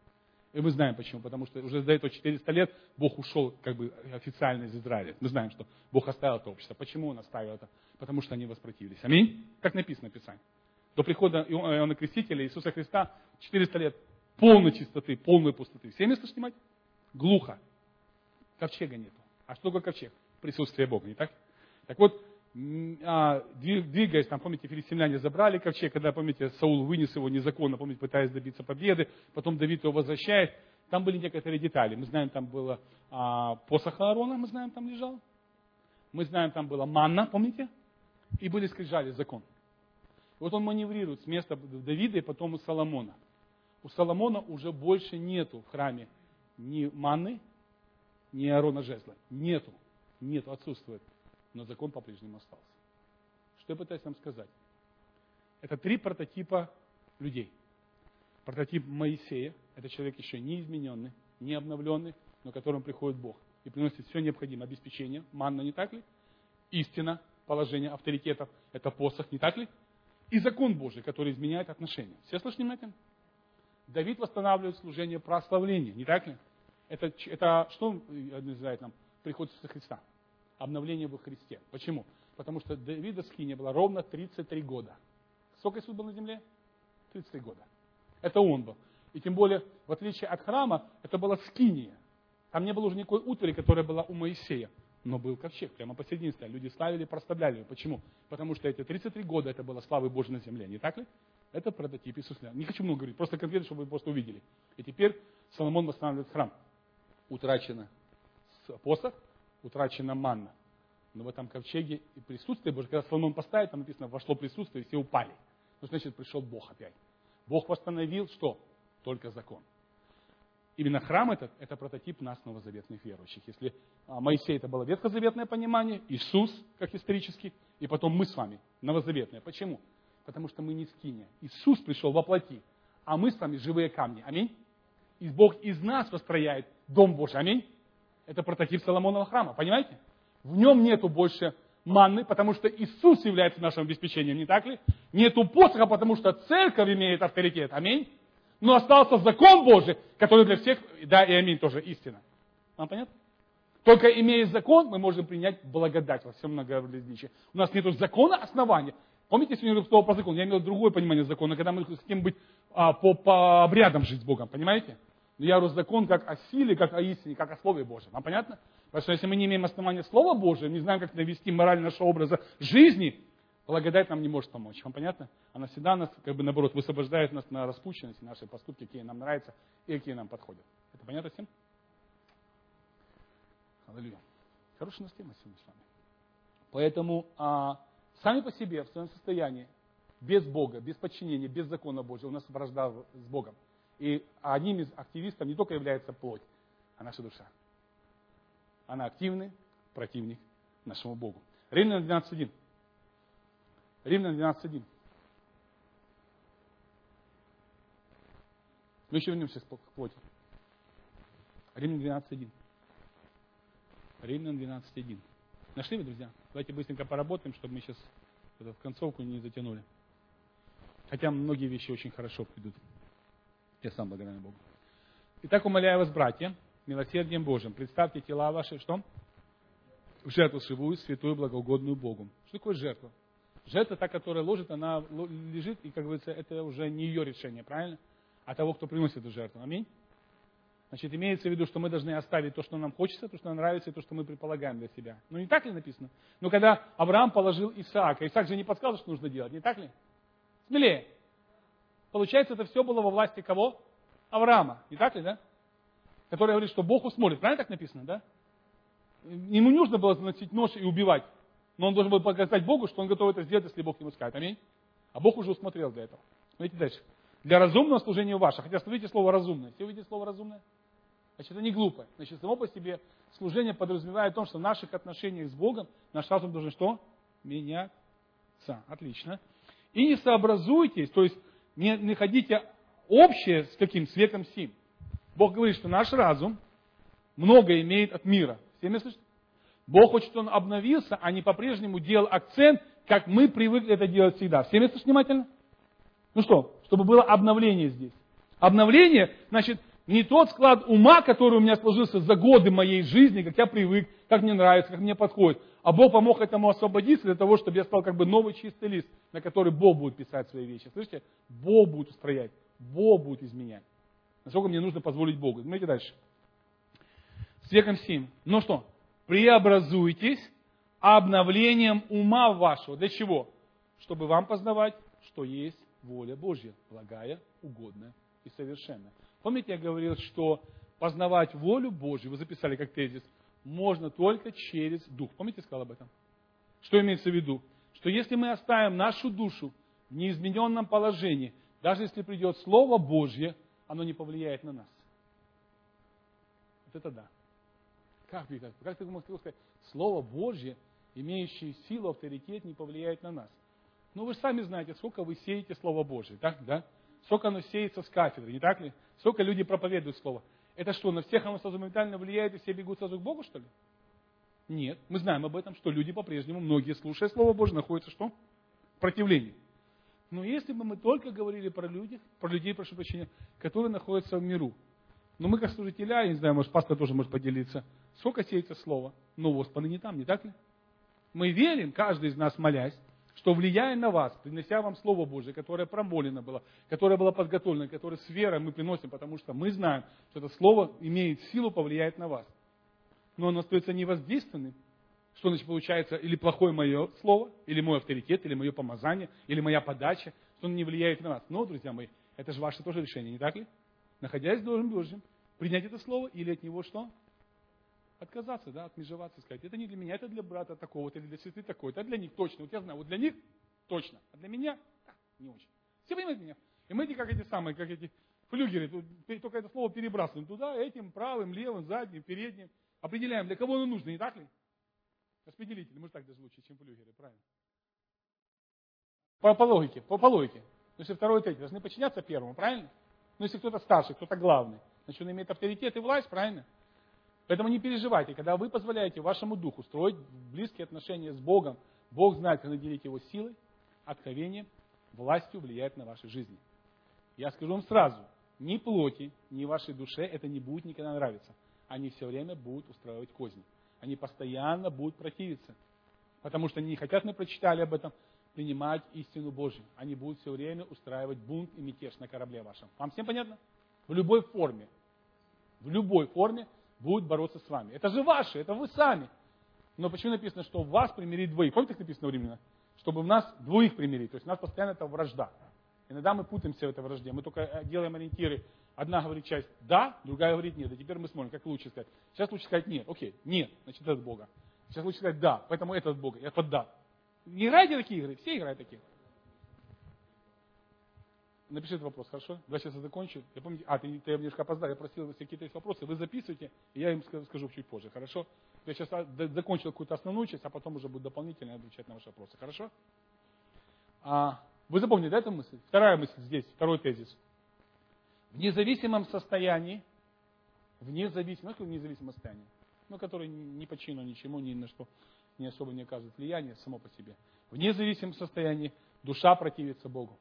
И мы знаем почему. Потому что уже до этого четыреста лет Бог ушел как бы официально из Израиля. Мы знаем, что Бог оставил это общество. Почему Он оставил это? Потому что они воспротивились. Аминь? Как написано в Писании. До прихода Иоанна Крестителя, Иисуса Христа, четыреста лет полной чистоты, полной пустоты. Все место снимать? Глухо. Ковчега нету. А что такое ковчег? Присутствие Бога, не так? Так вот, двигаясь, там, помните, филистимляне забрали ковчег, когда, помните, Саул вынес его незаконно, помните, пытаясь добиться победы, потом Давид его возвращает. Там были некоторые детали. Мы знаем, там было а, посох Аарона, мы знаем, там лежал. Мы знаем, там была манна, помните? И были скрижали, закон. И вот он маневрирует с места Давида и потом у Соломона. У Соломона уже больше нету в храме ни манны, ни Аарона жезла. Нету. Нету, отсутствует. Но закон по-прежнему остался. Что я пытаюсь вам сказать? Это три прототипа людей. Прототип Моисея, это человек еще не измененный, не обновленный, но к которому приходит Бог и приносит все необходимое обеспечение, манна, не так ли? Истина, положение авторитетов, это посох, не так ли? И закон Божий, который изменяет отношения. Все слышны внимательно? Давид восстанавливает служение прославления, не так ли? Это, это что называет нам приход Иисуса Христа? Обновление во Христе. Почему? Потому что Давида скиния была ровно тридцать три года. Сколько Иисус был на земле? тридцать три года. Это он был. И тем более, в отличие от храма, это была скиния. Там не было уже никакой утвари, которая была у Моисея. Но был ковчег, прямо посередине стоял. Люди славили, прославляли его. Почему? Потому что эти тридцать три года это было славы Божьей на земле. Не так ли? Это прототип Иисуса. Не хочу много говорить, просто конкретно, чтобы вы просто увидели. И теперь Соломон восстанавливает храм. Утрачено посох, утрачена манна. Но в этом ковчеге и присутствие Божье, когда Соломон поставит, там написано, вошло присутствие, и все упали. Ну, значит, пришел Бог опять. Бог восстановил что? Только закон. Именно храм этот, это прототип нас, новозаветных верующих. Если Моисей, это было ветхозаветное понимание, Иисус, как исторически, и потом мы с вами, новозаветное. Почему? Потому что мы не скиния. Иисус пришел во плоти, а мы с вами живые камни. Аминь. И Бог из нас построяет дом Божий. Аминь. Это прототип Соломонова храма, понимаете? В нем нету больше манны, потому что Иисус является нашим обеспечением, не так ли? Нету посоха, потому что церковь имеет авторитет, аминь. Но остался закон Божий, который для всех, да и аминь тоже истина. Вам понятно? Только имея закон, мы можем принять благодать во всем многоразличии. У нас нету закона основания. Помните, сегодня я слово про закон? Я имел другое понимание закона, когда мы хотим быть а, по, по обрядам жить с Богом, понимаете? Но я говорю закон как о силе, как о истине, как о Слове Божьем. Вам понятно? Потому что если мы не имеем основания Слова Божьего, не знаем, как навести мораль нашего образа жизни, благодать нам не может помочь. Вам понятно? Она всегда нас, как бы наоборот, высвобождает нас на распущенность, наши поступки, какие нам нравятся и какие нам подходят. Это понятно всем? Аллилуйя. Хорошая у нас тема сегодня с вами. Поэтому а, сами по себе, в своем состоянии, без Бога, без подчинения, без закона Божьего, у нас вражда с Богом. И одним из активистов не только является плоть, а наша душа. Она активный противник нашему Богу. Римлянам двенадцать один. Римлянам двенадцать один. Мы еще вернемся к плоти. Римлянам двенадцать один. Римлянам двенадцать один. Нашли вы, друзья? Давайте быстренько поработаем, чтобы мы сейчас в концовку не затянули. Хотя многие вещи очень хорошо придут. Я сам благодарен Богу. Итак, умоляю вас, братья, милосердием Божьим, представьте тела ваши, что? В жертву живую, святую, благоугодную Богу. Что такое жертва? Жертва, та, которая ложит, она лежит, и, как говорится, это уже не ее решение, правильно? А того, кто приносит эту жертву. Аминь? Значит, имеется в виду, что мы должны оставить то, что нам хочется, то, что нам нравится, и то, что мы предполагаем для себя. Ну, не так ли написано? Но когда Авраам положил Исаака, Исаак же не подсказал, что нужно делать, не так ли? Смелее. Получается, это все было во власти кого? Авраама, не так ли, да? Который говорит, что Бог усмотрит. Правильно так написано, да? Ему не нужно было заносить нож и убивать. Но он должен был показать Богу, что он готов это сделать, если Бог ему скажет. Аминь. А Бог уже усмотрел для этого. Смотрите дальше. Для разумного служения ваше. Хотя смотрите слово разумное. Все видите слово разумное? Значит, это не глупое. Значит, само по себе служение подразумевает о том, что в наших отношениях с Богом наш разум должен что? Меняться. Отлично. И не сообразуйтесь, то есть не находите общее с каким? С веком сим. Бог говорит, что наш разум много имеет от мира. Все меня слышат? Бог хочет, чтобы он обновился, а не по-прежнему делал акцент, как мы привыкли это делать всегда. Все меня слышат внимательно? Ну что, чтобы было обновление здесь. Обновление, значит, Не тот склад ума, который у меня сложился за годы моей жизни, как я привык, как мне нравится, как мне подходит. А Бог помог этому освободиться для того, чтобы я стал как бы новый чистый лист, на который Бог будет писать свои вещи. Слышите? Бог будет устроять, Бог будет изменять. Насколько мне нужно позволить Богу. Смотрите дальше. С веком семь. Ну что? Преобразуйтесь обновлением ума вашего. Для чего? Чтобы вам познавать, что есть воля Божья, благая, угодная и совершенная. Помните, я говорил, что познавать волю Божью, вы записали как тезис, можно только через Дух. Помните, я сказал об этом? Что имеется в виду? Что если мы оставим нашу душу в неизмененном положении, даже если придет Слово Божье, оно не повлияет на нас. Вот это да. Как, Виктор, как ты мог сказать? Слово Божье, имеющее силу, авторитет, не повлияет на нас. Ну, вы же сами знаете, сколько вы сеете Слово Божье, так, да? Сколько оно сеется с кафедры, не так ли? Сколько люди проповедуют Слово. Это что, на всех оно сразу моментально влияет, и все бегут сразу к Богу, что ли? Нет. Мы знаем об этом, что люди по-прежнему, многие, слушая Слово Божье, находятся что? В противлении. Но если бы мы только говорили про людей, про людей, прошу прощения, которые находятся в миру, но мы как служителя, я не знаю, может, пастор тоже может поделиться, сколько сеется Слово, но Господа не там, не так ли? Мы верим, каждый из нас молясь, что влияя на вас, принося вам Слово Божие, которое промолено было, которое было подготовлено, которое с верой мы приносим, потому что мы знаем, что это Слово имеет силу повлиять на вас. Но оно остается невоздействованным. Что значит получается, или плохое мое Слово, или мой авторитет, или мое помазание, или моя подача, что оно не влияет на вас. Но, друзья мои, это же ваше тоже решение, не так ли? Находясь в Доме Божьем, принять это Слово или от него что? Отказаться, да, отмежеваться, сказать, это не для меня, это для брата такого-то, или для сестры такой-то, это для них точно. Вот я знаю, вот для них точно, а для меня не очень. Все понимают меня? И мы эти, как эти самые, как эти флюгеры, только это слово перебрасываем туда, этим, правым, левым, задним, передним. Определяем, для кого оно нужно, не так ли? Распределители, может так даже лучше, чем флюгеры, правильно? По, по логике, по, по логике. Но если второй и третий должны подчиняться первому, правильно? Но если кто-то старший, кто-то главный, значит он имеет авторитет и власть, правильно? Поэтому не переживайте, когда вы позволяете вашему духу строить близкие отношения с Богом, Бог знает, как наделить его силой, откровением, властью влияет на ваши жизни. Я скажу вам сразу, ни плоти, ни вашей душе это не будет никогда нравиться. Они все время будут устраивать козни. Они постоянно будут противиться. Потому что они не хотят, мы прочитали об этом, принимать истину Божью. Они будут все время устраивать бунт и мятеж на корабле вашем. Вам всем понятно? В любой форме. В любой форме будут бороться с вами. Это же ваше, это вы сами. Но почему написано, что в вас примирить двоих? Помните, как написано у Римлян? Чтобы в нас двоих примирить. То есть у нас постоянно это вражда. Иногда мы путаемся в этой вражде. Мы только делаем ориентиры. Одна говорит часть да, другая говорит нет. И теперь мы смотрим, как лучше сказать. Сейчас лучше сказать нет. Окей, нет, значит это от Бога. Сейчас лучше сказать да, поэтому это от Бога. Это да. Не играйте такие игры, все играют такие. Напишите вопрос, хорошо? Я сейчас закончу. Я помню, а, ты, ты немножко опоздал, я просил, если какие-то есть вопросы, вы записывайте, и я им скажу чуть позже, хорошо? Я сейчас закончил какую-то основную часть, а потом уже буду дополнительно отвечать на ваши вопросы, хорошо? А, вы запомнили, да, эту мысль? Вторая мысль здесь, второй тезис. В независимом состоянии, в независимом, ну, в независимом состоянии, ну, который ни по чину, ничему, ни на что не особо не оказывает влияния само по себе. В независимом состоянии душа противится Богу.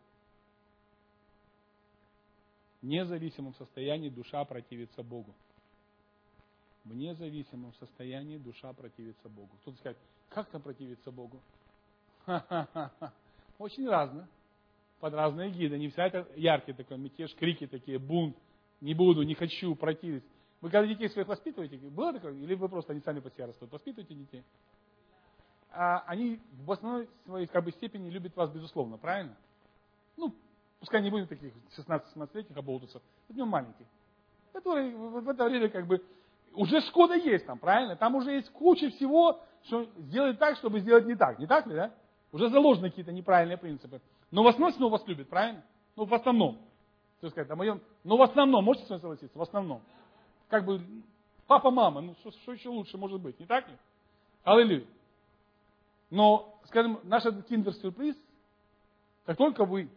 В независимом состоянии душа противится Богу. В независимом состоянии душа противится Богу. Кто-то скажет, как там противиться Богу? Ха-ха-ха. Очень разно. Под разные гиды. Не вся это яркий такой мятеж, крики такие, бунт. Не буду, не хочу, противить. Вы когда детей своих воспитываете, было такое? Или вы просто они сами по себе растут? Воспитываете детей? А они в основной своей как бы, степени любят вас безусловно, правильно? Ну, пускай не будет таких шестнадцати-семнадцатилетних оболтусов, это не маленький, который в это время как бы уже Шкода есть там, правильно? Там уже есть куча всего, что сделать так, чтобы сделать не так. Не так ли, да? Уже заложены какие-то неправильные принципы. Но в основном снова вас любят, правильно? Ну, в основном. То сказать, о моем... Но в основном, можете с вами согласиться? В основном. Как бы папа, мама, ну что, что еще лучше может быть, не так ли? Аллилуйя. Но, скажем, наш этот киндер-сюрприз, как только вы...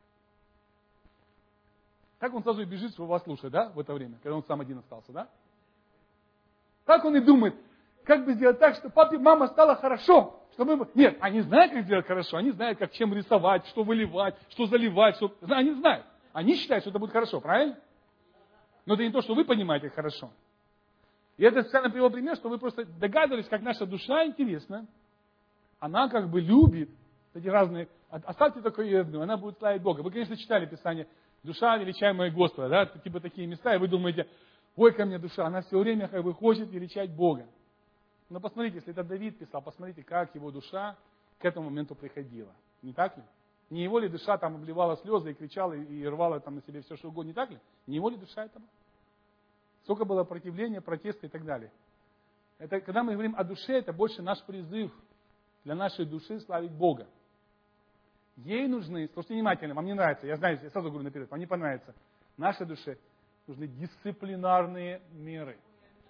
Как он сразу и бежит, чтобы вас слушать, да, в это время, когда он сам один остался, да? Так он и думает, как бы сделать так, чтобы папе, мама стало хорошо. Чтобы... Нет, они знают, как сделать хорошо, они знают, как чем рисовать, что выливать, что заливать, что... Они знают. Они считают, что это будет хорошо, правильно? Но это не то, что вы понимаете хорошо. И это специально привел пример, что вы просто догадывались, как наша душа интересна. Она как бы любит эти разные... Оставьте только ее одну, она будет славить Бога. Вы, конечно, читали Писание «Душа, величаемая Господа», да, типа такие места, и вы думаете, ой, ко мне душа, она все время как бы хочет величать Бога. Но посмотрите, если это Давид писал, посмотрите, как его душа к этому моменту приходила. Не так ли? Не его ли душа там обливала слезы и кричала, и рвала там на себе все, что угодно, не так ли? Не его ли душа это была? Сколько было противления, протеста и так далее. Это, когда мы говорим о душе, это больше наш призыв для нашей души славить Бога. Ей нужны, слушайте внимательно, вам не нравится, я знаю, я сразу говорю наперед, вам не понравится. Нашей душе нужны дисциплинарные меры.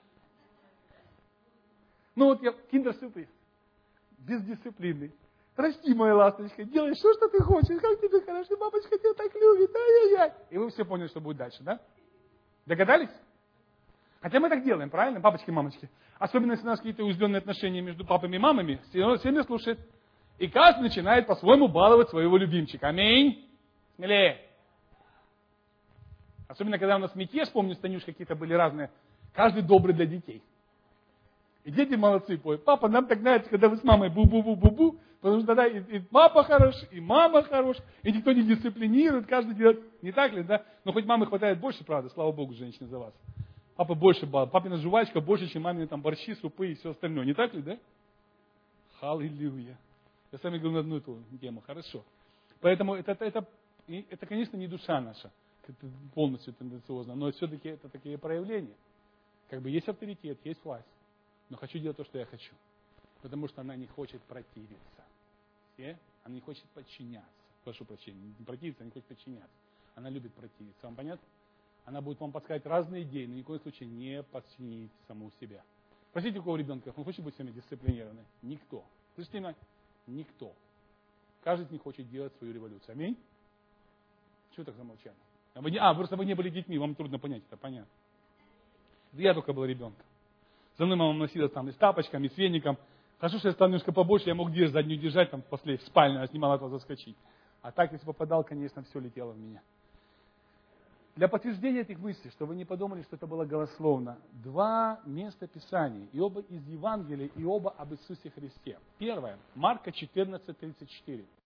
Ну вот я, киндер-сюрприз, без дисциплины. Расти, моя ласточка, делай все, что ты хочешь, как тебе хорошо, папочка тебя так любит, ай-яй-яй. И вы все поняли, что будет дальше, да? Догадались? Хотя мы так делаем, правильно, папочки и мамочки? Особенно, если у нас какие-то уязвленные отношения между папами и мамами, все меня слушает. И каждый начинает по-своему баловать своего любимчика. Аминь. Смелее. Особенно, когда у нас мятеж, помню, Танюш, какие-то были разные. Каждый добрый для детей. И дети молодцы поют. Папа, нам так нравится, когда вы с мамой бу-бу-бу-бу-бу, потому что тогда и, и папа хорош, и мама хорош, и никто не дисциплинирует, каждый делает, не так ли, да? Но хоть мамы хватает больше, правда, слава Богу, женщины за вас. Папа больше балл, папина жвачка больше, чем мамины там борщи, супы и все остальное, не так ли, да? Аллилуйя. Я с вами говорю на одну эту тему, хорошо. Поэтому это, это, это, это, конечно, не душа наша, это полностью тенденциозно, но все-таки это такие проявления. Как бы есть авторитет, есть власть. Но хочу делать то, что я хочу. Потому что она не хочет противиться. Все? Она не хочет подчиняться. Прошу прощения, не противиться, она не хочет подчиняться. Она любит противиться. Вам понятно? Она будет вам подсказать разные идеи, но ни в коем случае не подчинить саму себя. Спросите, у кого ребенка, он хочет быть с вами дисциплинированным? Никто. Слышите меня? Никто. Каждый из них хочет делать свою революцию. Аминь? Чего так замолчали? А, вы не, а, просто вы не были детьми, вам трудно понять это, понятно. Я только был ребенком. За мной мама носила там и с тапочками, и с веником. Хорошо, что я стал немножко побольше, я мог дверь заднюю держать, там после в спальню, а снимал этого заскочить. А так, если попадал, конечно, все летело в меня. Для подтверждения этих мыслей, чтобы вы не подумали, что это было голословно, два места Писания, и оба из Евангелия, и оба об Иисусе Христе. Первое, Марка четырнадцать тридцать четыре.